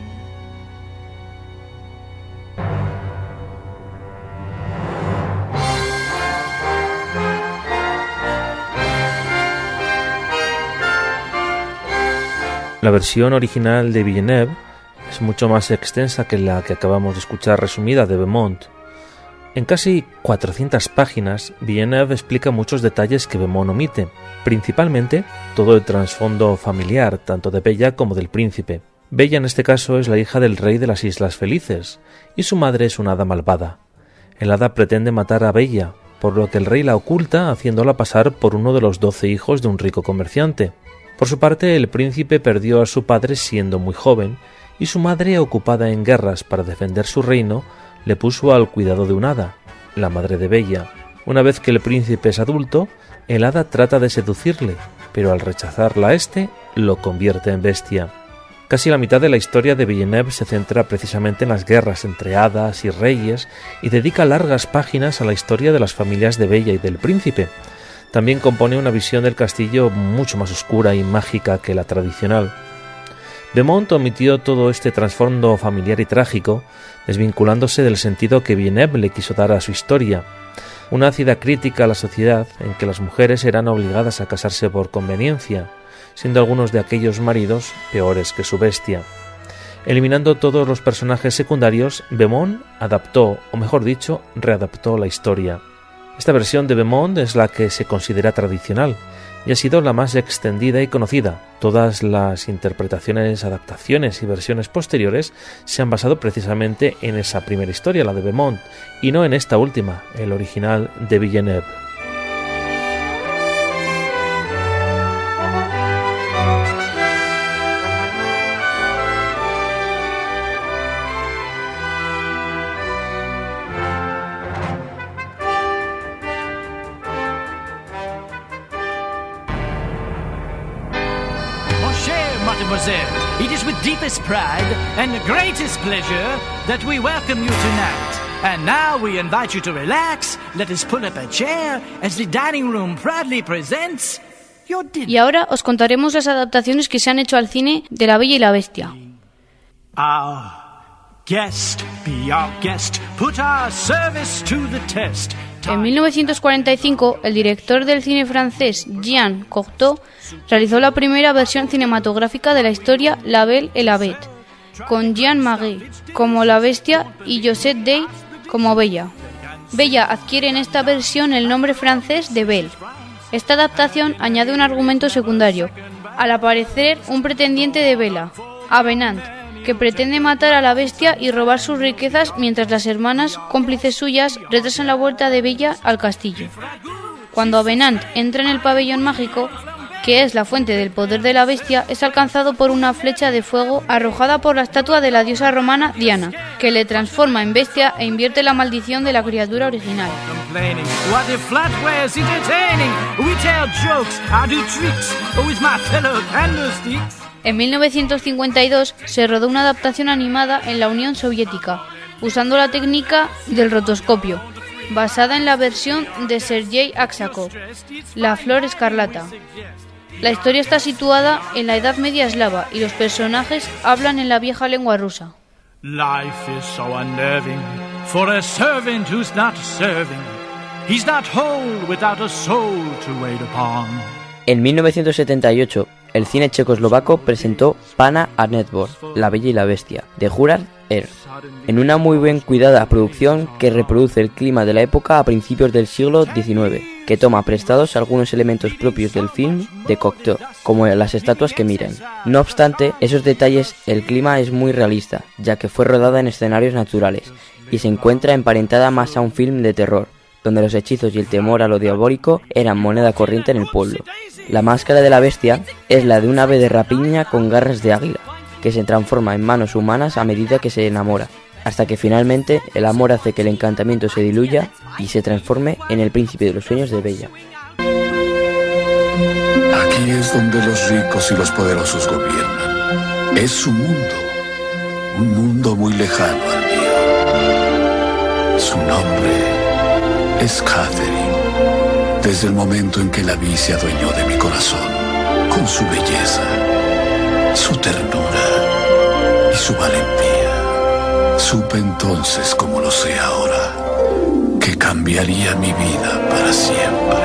La versión original de Villeneuve es mucho más extensa que la que acabamos de escuchar resumida de Beaumont. En casi cuatrocientas páginas, Villeneuve explica muchos detalles que Beaumont omite, principalmente todo el trasfondo familiar, tanto de Bella como del príncipe. Bella en este caso es la hija del rey de las Islas Felices, y su madre es una hada malvada. El hada pretende matar a Bella, por lo que el rey la oculta haciéndola pasar por uno de los doce hijos de un rico comerciante. Por su parte, el príncipe perdió a su padre siendo muy joven, y su madre, ocupada en guerras para defender su reino, le puso al cuidado de un hada, la madre de Bella. Una vez que el príncipe es adulto, el hada trata de seducirle, pero al rechazarla a este, lo convierte en bestia. Casi la mitad de la historia de Villeneuve se centra precisamente en las guerras entre hadas y reyes y dedica largas páginas a la historia de las familias de Bella y del príncipe. También compone una visión del castillo mucho más oscura y mágica que la tradicional. Beaumont omitió todo este trasfondo familiar y trágico, desvinculándose del sentido que Villeneuve le quiso dar a su historia, una ácida crítica a la sociedad en que las mujeres eran obligadas a casarse por conveniencia, siendo algunos de aquellos maridos peores que su bestia. Eliminando todos los personajes secundarios, Beaumont adaptó, o mejor dicho, readaptó la historia. Esta versión de Beaumont es la que se considera tradicional y ha sido la más extendida y conocida. Todas las interpretaciones, adaptaciones y versiones posteriores se han basado precisamente en esa primera historia, la de Beaumont, y no en esta última, el original de Villeneuve. It is with deepest pride and the greatest pleasure that we welcome you tonight. And now we invite you to relax. Let us pull up a chair as the dining room proudly presents your dinner. Y ahora os contaremos las adaptaciones que se han hecho al cine de La Bella y la Bestia. Our guest, be our guest, put our service to the test. En mil novecientos cuarenta y cinco, el director del cine francés Jean Cocteau realizó la primera versión cinematográfica de la historia La Belle et la Bête, con Jean Marais como la bestia y Josette Day como Bella. Bella adquiere en esta versión el nombre francés de Belle. Esta adaptación añade un argumento secundario, al aparecer un pretendiente de Bella, Avenant, que pretende matar a la bestia y robar sus riquezas mientras las hermanas, cómplices suyas, retrasan la vuelta de Bella al castillo. Cuando Avenant entra en el pabellón mágico, que es la fuente del poder de la bestia, es alcanzado por una flecha de fuego arrojada por la estatua de la diosa romana Diana, que le transforma en bestia e invierte la maldición de la criatura original. En mil novecientos cincuenta y dos se rodó una adaptación animada en la Unión Soviética, usando la técnica del rotoscopio, basada en la versión de Sergei Aksakov, La Flor Escarlata. La historia está situada en la Edad Media eslava y los personajes hablan en la vieja lengua rusa. Life is so unnerving for a servant who's not serving. He's not whole without a soul to wait upon. En mil novecientos setenta y ocho, el cine checoslovaco presentó Pana a Netbor, La Bella y la Bestia, de Gerard Earth, en una muy bien cuidada producción que reproduce el clima de la época a principios del siglo diecinueve, que toma prestados algunos elementos propios del film de Cocteau, como las estatuas que miran. No obstante, esos detalles, el clima es muy realista, ya que fue rodada en escenarios naturales, y se encuentra emparentada más a un film de terror, donde los hechizos y el temor a lo diabólico eran moneda corriente en el pueblo. La máscara de la bestia es la de un ave de rapiña con garras de águila, que se transforma en manos humanas a medida que se enamora, hasta que finalmente el amor hace que el encantamiento se diluya y se transforme en el príncipe de los sueños de Bella. Aquí es donde los ricos y los poderosos gobiernan. Es su mundo. un mundo muy lejano al mío. Su nombre es Catherine. Desde el momento en que la vi se adueñó de mi corazón, con su belleza, su ternura y su valentía. Supe entonces, como lo sé ahora, que cambiaría mi vida para siempre.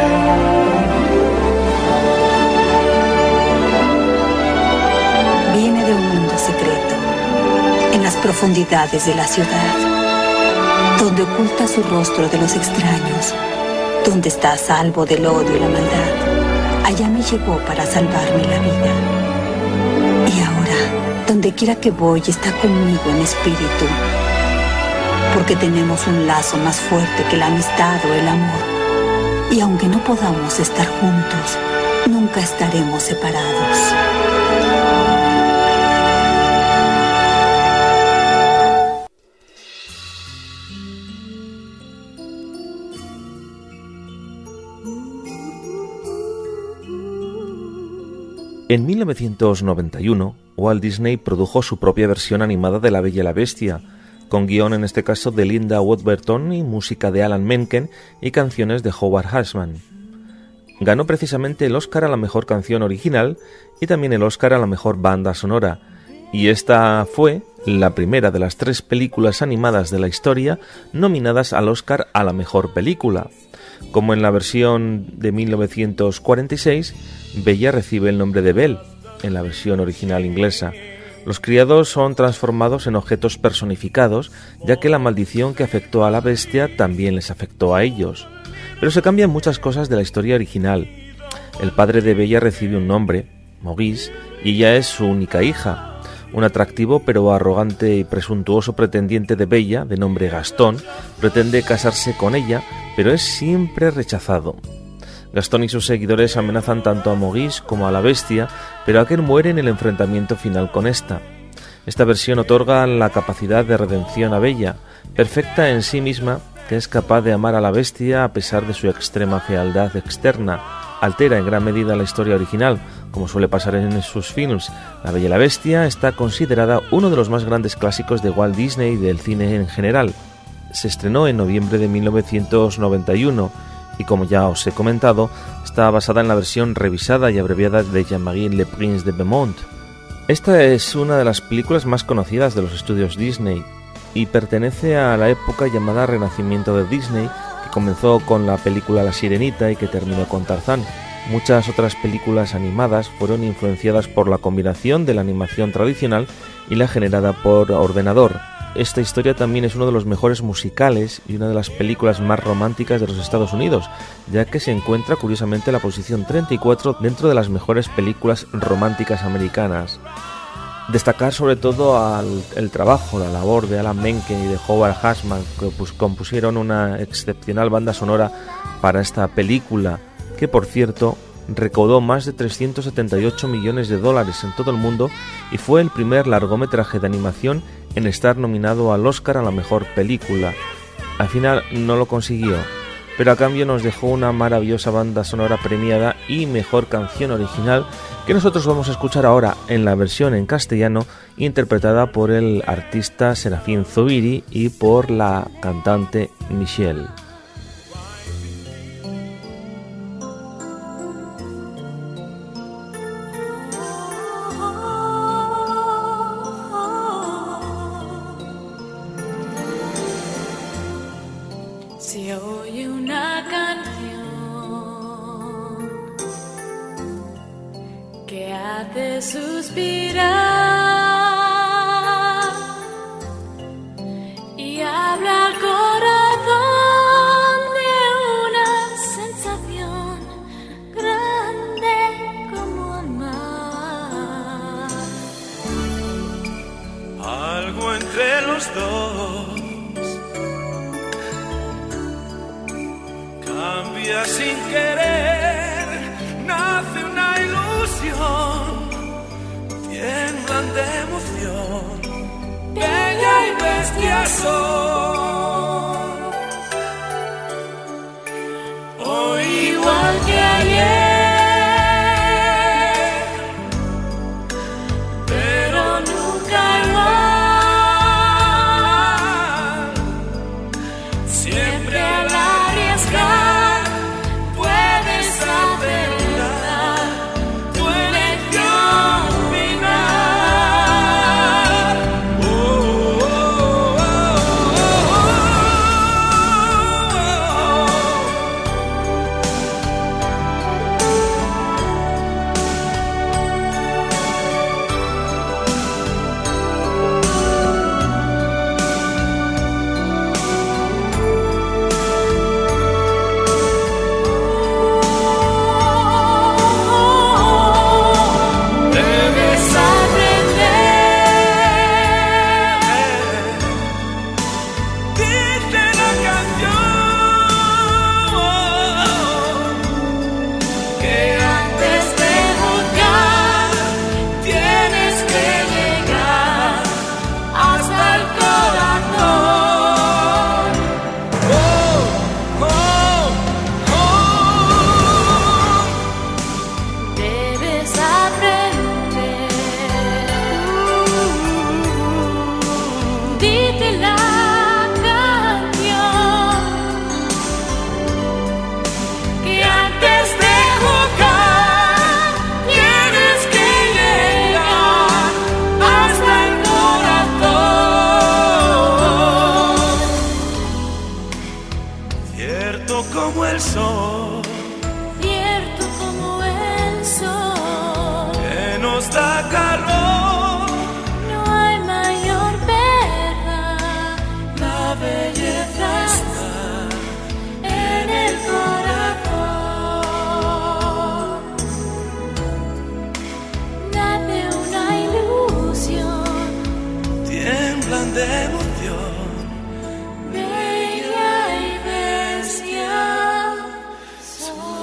Viene de un mundo secreto, en las profundidades de la ciudad, donde oculta su rostro de los extraños, donde está a salvo del odio y la maldad. Allá me llevó para salvarme la vida. Y ahora, donde quiera que voy, está conmigo en espíritu, porque tenemos un lazo más fuerte que la amistad o el amor. Y aunque no podamos estar juntos, nunca estaremos separados. En mil novecientos noventa y uno, Walt Disney produjo su propia versión animada de La Bella y la Bestia, con guión en este caso de Linda Woodburton y música de Alan Menken y canciones de Howard Hashman. Ganó precisamente el Oscar a la mejor canción original y también el Oscar a la mejor banda sonora, y esta fue la primera de las tres películas animadas de la historia nominadas al Oscar a la mejor película. Como en la versión de mil novecientos cuarenta y seis, Bella recibe el nombre de Belle, en la versión original inglesa. Los criados son transformados en objetos personificados, ya que la maldición que afectó a la bestia también les afectó a ellos. Pero se cambian muchas cosas de la historia original. El padre de Bella recibe un nombre, Maurice, y ella es su única hija. Un atractivo pero arrogante y presuntuoso pretendiente de Bella, de nombre Gastón, pretende casarse con ella, pero es siempre rechazado. Gastón y sus seguidores amenazan tanto a Maurice como a la bestia, pero aquel muere en el enfrentamiento final con esta. Esta versión otorga la capacidad de redención a Bella, perfecta en sí misma, que es capaz de amar a la bestia a pesar de su extrema fealdad externa. Altera en gran medida la historia original, como suele pasar en sus films. La Bella y la Bestia está considerada uno de los más grandes clásicos de Walt Disney y del cine en general. Se estrenó en noviembre de mil novecientos noventa y uno y, como ya os he comentado, está basada en la versión revisada y abreviada de Jean-Marie Le Prince de Beaumont. Esta es una de las películas más conocidas de los estudios Disney y pertenece a la época llamada Renacimiento de Disney, que comenzó con la película La Sirenita y que terminó con Tarzán. Muchas otras películas animadas fueron influenciadas por la combinación de la animación tradicional y la generada por ordenador. Esta historia también es uno de los mejores musicales y una de las películas más románticas de los Estados Unidos, ya que se encuentra curiosamente en la posición treinta y cuatro dentro de las mejores películas románticas americanas. Destacar sobre todo al, el trabajo, la labor de Alan Menken y de Howard Hashman, que pues, compusieron una excepcional banda sonora para esta película, que por cierto recaudó más de trescientos setenta y ocho millones de dólares en todo el mundo y fue el primer largometraje de animación en estar nominado al Oscar a la mejor película. Al final no lo consiguió, pero a cambio nos dejó una maravillosa banda sonora premiada y mejor canción original, que nosotros vamos a escuchar ahora en la versión en castellano, interpretada por el artista Serafín Zubiri y por la cantante Michelle. Se oye una canción que hace suspirar y habla al corazón de una sensación grande como amar. Algo entre los dos cambia sin querer, nace una ilusión, tiemblan de emoción, bella y bestia son. Hoy igual que ayer, pero nunca igual. mezclan de emoción. Bella y bestia soy.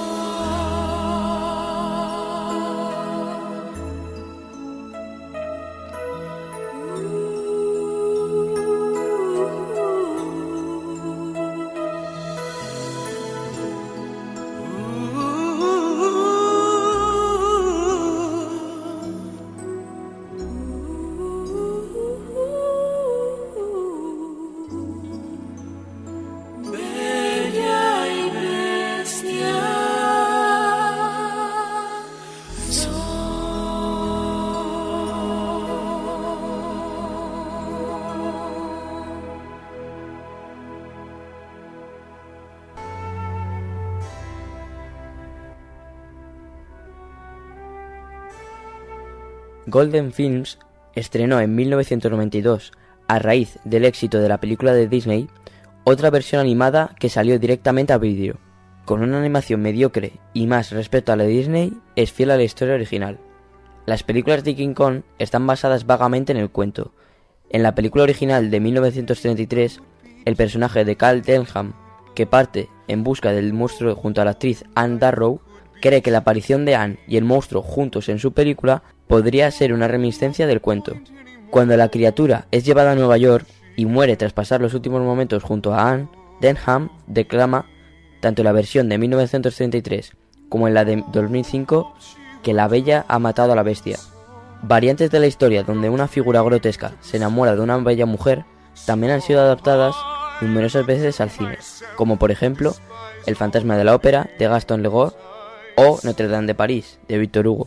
Golden Films estrenó en mil novecientos noventa y dos, a raíz del éxito de la película de Disney, otra versión animada que salió directamente a vídeo. Con una animación mediocre y más respecto a la de Disney, es fiel a la historia original. Las películas de King Kong están basadas vagamente en el cuento. En la película original de mil novecientos treinta y tres, el personaje de Carl Denham, que parte en busca del monstruo junto a la actriz Anne Darrow, cree que la aparición de Anne y el monstruo juntos en su película podría ser una reminiscencia del cuento. Cuando la criatura es llevada a Nueva York y muere tras pasar los últimos momentos junto a Anne, Denham declama, tanto en la versión de mil novecientos treinta y tres como en la de dos mil cinco, que la bella ha matado a la bestia. Variantes de la historia donde una figura grotesca se enamora de una bella mujer también han sido adaptadas numerosas veces al cine, como por ejemplo El fantasma de la ópera de Gaston Leroy o Notre Dame de París de Victor Hugo.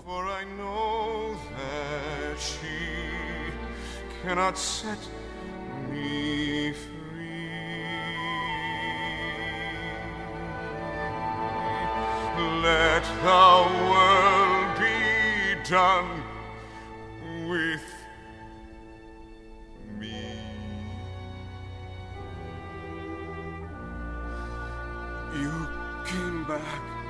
Cannot set me free. Let the world be done with me. You came back.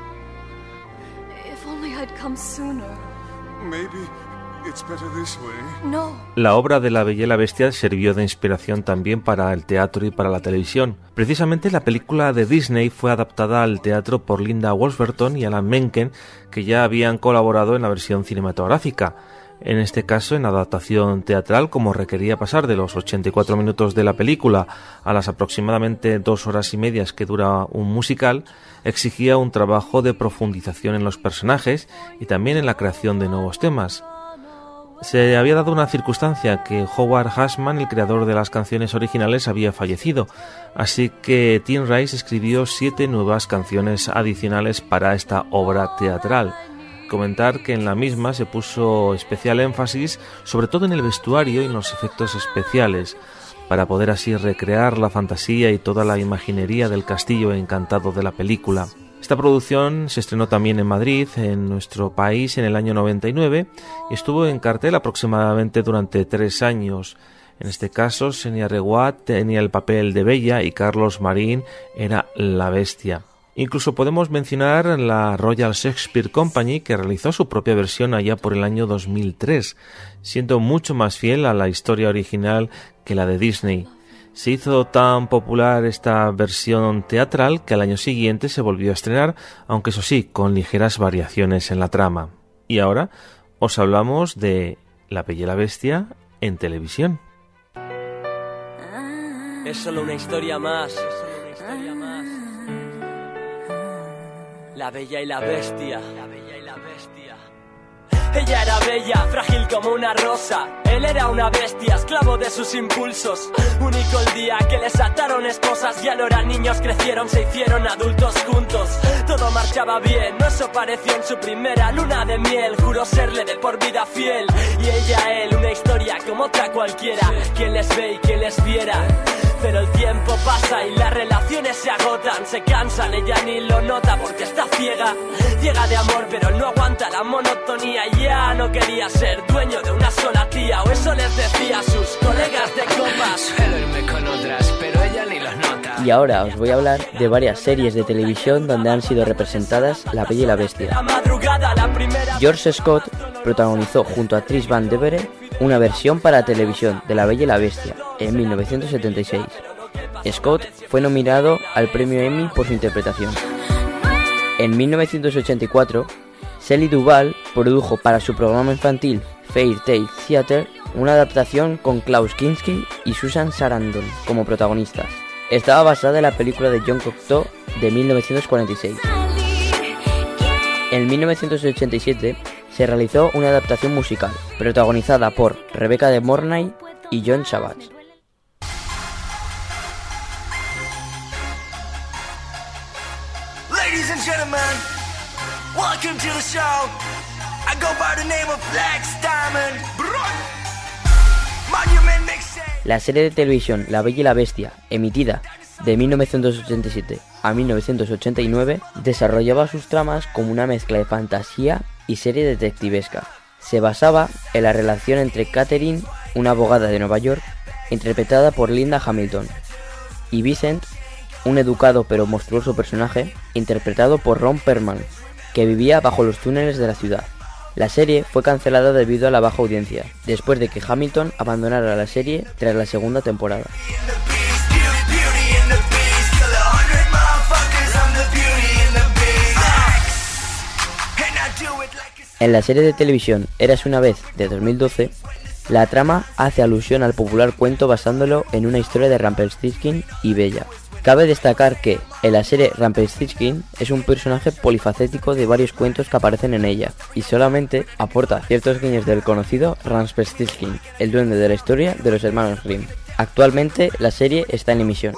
If only I'd come sooner. Maybe it's better this way. No. La obra de La Bella y la Bestia sirvió de inspiración también para el teatro y para la televisión. Precisamente la película de Disney fue adaptada al teatro por Linda Wolverton y Alan Menken, que ya habían colaborado en la versión cinematográfica. En este caso, en adaptación teatral, como requería pasar de los ochenta y cuatro minutos de la película a las aproximadamente dos horas y medias que dura un musical, exigía un trabajo de profundización en los personajes y también en la creación de nuevos temas. Se había dado una circunstancia que Howard Hashman, el creador de las canciones originales, había fallecido, así que Tim Rice escribió siete nuevas canciones adicionales para esta obra teatral. Comentar que en la misma se puso especial énfasis sobre todo en el vestuario y en los efectos especiales, para poder así recrear la fantasía y toda la imaginería del castillo encantado de la película. Esta producción se estrenó también en Madrid, en nuestro país, en el año noventa y nueve y estuvo en cartel aproximadamente durante tres años. En este caso, Xenia Reguat tenía el papel de Bella y Carlos Marín era la bestia. Incluso podemos mencionar la Royal Shakespeare Company, que realizó su propia versión allá por el año dos mil tres, siendo mucho más fiel a la historia original que la de Disney. Se hizo tan popular esta versión teatral que al año siguiente se volvió a estrenar, aunque eso sí, con ligeras variaciones en la trama. Y ahora os hablamos de La Bella y la Bestia en televisión. Es solo una historia más. La Bella y la Bestia. La Bella y la Bestia. Ella era bella, frágil como una rosa. Él era una bestia, esclavo de sus impulsos. Único el día que les ataron esposas. Ya no eran niños, crecieron, se hicieron adultos juntos. Todo marchaba bien, no eso pareció en su primera luna de miel. Juró serle de por vida fiel. Y ella a él, una historia como otra cualquiera. Quien les ve y quien les viera. Pero el tiempo pasa y las relaciones se agotan. Se cansan, ella ni lo nota porque está ciega. Ciega de amor, pero él no aguanta la monotonía. Ya no quería ser dueño de una sola tía, o eso les decía a sus colegas de copas. Suelo irme con otras, pero ella ni los nota. Y ahora os voy a hablar de varias series de televisión donde han sido representadas La Bella y la Bestia. George Scott protagonizó junto a Trish Van Devere una versión para televisión de La Bella y la Bestia en mil novecientos setenta y seis. Scott fue nominado al premio Emmy por su interpretación. En mil novecientos ochenta y cuatro, Shelley Duvall produjo para su programa infantil Fairy Tale Theater una adaptación con Klaus Kinski y Susan Sarandon como protagonistas. Estaba basada en la película de Jean Cocteau de mil novecientos cuarenta y seis. En mil novecientos ochenta y siete se realizó una adaptación musical, protagonizada por Rebecca de Mornay y John Savage. Ladies and gentlemen, welcome to the show. I go by the name of Flex Diamond. Monument Mixtape. La serie de televisión La Bella y la Bestia, emitida de mil novecientos ochenta y siete a mil novecientos ochenta y nueve, desarrollaba sus tramas como una mezcla de fantasía y serie detectivesca. Se basaba en la relación entre Catherine, una abogada de Nueva York, interpretada por Linda Hamilton, y Vincent, un educado pero monstruoso personaje, interpretado por Ron Perlman, que vivía bajo los túneles de la ciudad. La serie fue cancelada debido a la baja audiencia, después de que Hamilton abandonara la serie tras la segunda temporada. En la serie de televisión Érase una vez, de dos mil doce, la trama hace alusión al popular cuento basándolo en una historia de Rumpelstiltskin y Bella. Cabe destacar que, en la serie Rumpelstiltskin es un personaje polifacético de varios cuentos que aparecen en ella, y solamente aporta ciertos guiños del conocido Rumpelstiltskin, el duende de la historia de los hermanos Grimm. Actualmente la serie está en emisión.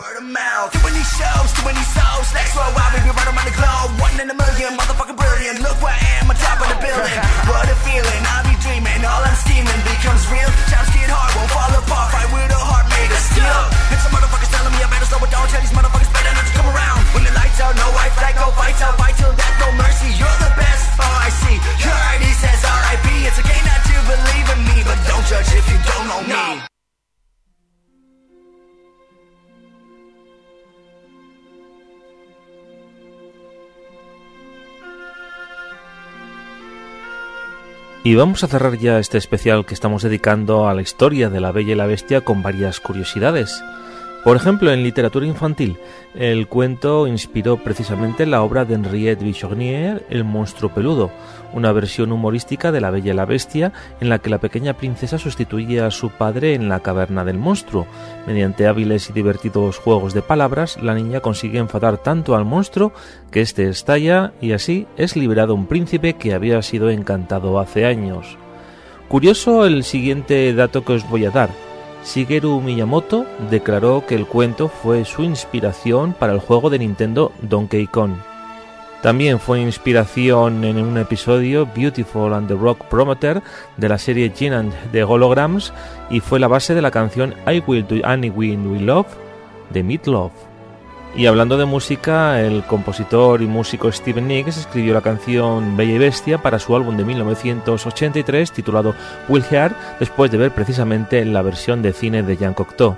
Y vamos a cerrar ya este especial que estamos dedicando a la historia de La Bella y la Bestia con varias curiosidades. Por ejemplo, en literatura infantil, el cuento inspiró precisamente la obra de Henriette Bichonnier, El monstruo peludo, una versión humorística de La Bella y la Bestia en la que la pequeña princesa sustituye a su padre en la caverna del monstruo. Mediante hábiles y divertidos juegos de palabras, la niña consigue enfadar tanto al monstruo que éste estalla y así es liberado un príncipe que había sido encantado hace años. Curioso el siguiente dato que os voy a dar. Shigeru Miyamoto declaró que el cuento fue su inspiración para el juego de Nintendo Donkey Kong. También fue inspiración en un episodio Beautiful and the Rock Promoter de la serie Gin and the Holograms y fue la base de la canción I Will Do Anything We Love de Meat Love. Y hablando de música, el compositor y músico Stevie Nicks escribió la canción Bella y Bestia para su álbum de mil novecientos ochenta y tres titulado Will Heart, después de ver precisamente la versión de cine de Jean Cocteau.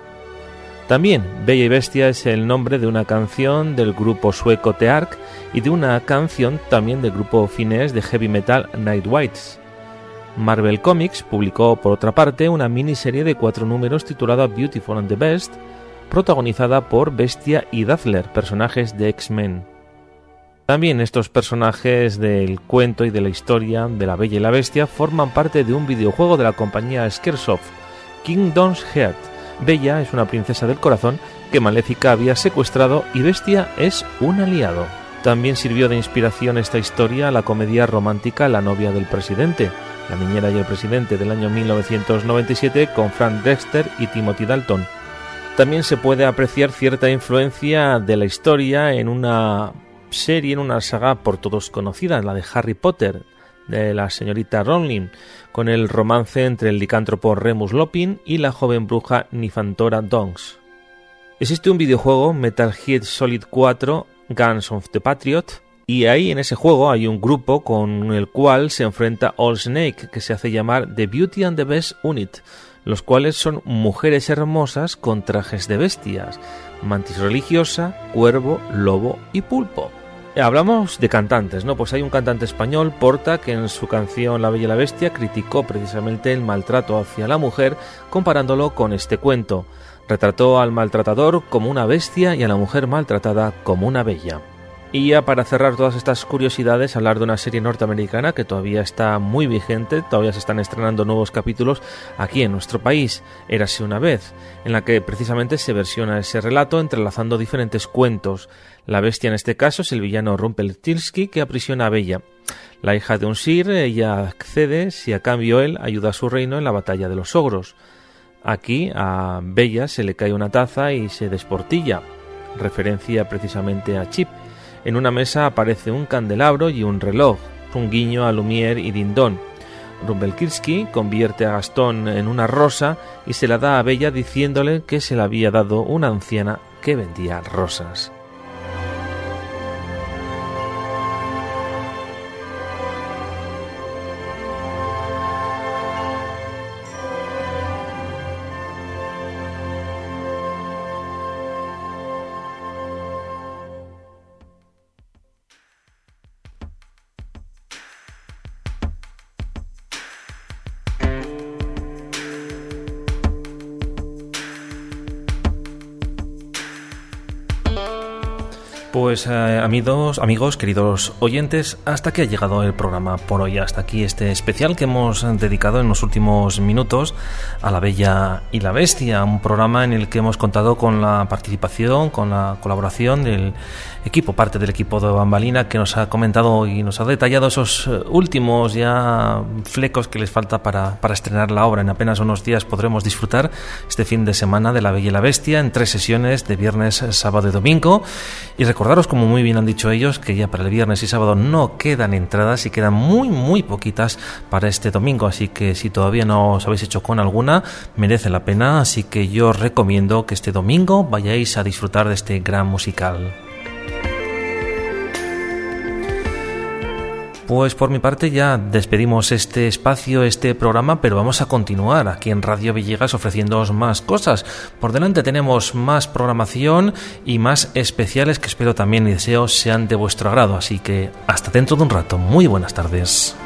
También Bella y Bestia es el nombre de una canción del grupo sueco The Ark y de una canción también del grupo finés de heavy metal Nightwish. Marvel Comics publicó por otra parte una miniserie de cuatro números titulada Beautiful and the Best, protagonizada por Bestia y Dazzler, personajes de X-Men. También estos personajes del cuento y de la historia de La Bella y la Bestia forman parte de un videojuego de la compañía Squaresoft, Kingdom's Heart. Bella es una princesa del corazón que Maléfica había secuestrado y Bestia es un aliado. También sirvió de inspiración esta historia a la comedia romántica La novia del presidente, La niñera y el presidente del año mil novecientos noventa y siete con Frank Dexter y Timothy Dalton. También se puede apreciar cierta influencia de la historia en una serie, en una saga por todos conocida, la de Harry Potter, de la señorita Rowling, con el romance entre el licántropo Remus Lupin y la joven bruja Nyfantora Tonks. Existe un videojuego, Metal Gear Solid cuatro, Guns of the Patriot, y ahí en ese juego hay un grupo con el cual se enfrenta All Snake, que se hace llamar The Beauty and the Beast Unit, los cuales son mujeres hermosas con trajes de bestias, mantis religiosa, cuervo, lobo y pulpo. Hablamos de cantantes, ¿no? Pues hay un cantante español, Porta, que en su canción La Bella y la Bestia criticó precisamente el maltrato hacia la mujer, comparándolo con este cuento. Retrató al maltratador como una bestia y a la mujer maltratada como una bella. Y ya para cerrar todas estas curiosidades, hablar de una serie norteamericana que todavía está muy vigente, todavía se están estrenando nuevos capítulos aquí en nuestro país, Érase una vez, en la que precisamente se versiona ese relato entrelazando diferentes cuentos. La bestia en este caso es el villano Rumpelstiltskin, que aprisiona a Bella. La hija de un sir, ella accede si a cambio él ayuda a su reino en la batalla de los ogros. Aquí a Bella se le cae una taza y se desportilla, referencia precisamente a Chip. En una mesa aparece un candelabro y un reloj, un guiño a Lumière y Dindon. Rumpelstiltskin convierte a Gastón en una rosa y se la da a Bella diciéndole que se la había dado una anciana que vendía rosas. Pues eh, amigos, amigos, queridos oyentes, hasta aquí ha llegado el programa por hoy. Hasta aquí este especial que hemos dedicado en los últimos minutos a La Bella y la Bestia, un programa en el que hemos contado con la participación, con la colaboración del equipo, parte del equipo de Bambalina, que nos ha comentado y nos ha detallado esos últimos ya flecos que les falta para, para estrenar la obra. En apenas unos días podremos disfrutar este fin de semana de La Bella y la Bestia en tres sesiones de viernes, sábado y domingo. Y recordaros, como muy bien han dicho ellos, que ya para el viernes y sábado no quedan entradas y quedan muy muy poquitas para este domingo, así que si todavía no os habéis hecho con alguna, merece la pena, así que yo os recomiendo que este domingo vayáis a disfrutar de este gran musical. Pues por mi parte ya despedimos este espacio, este programa, pero vamos a continuar aquí en Radio Villegas ofreciéndoos más cosas. Por delante tenemos más programación y más especiales que espero también y deseo sean de vuestro agrado, así que hasta dentro de un rato. Muy buenas tardes.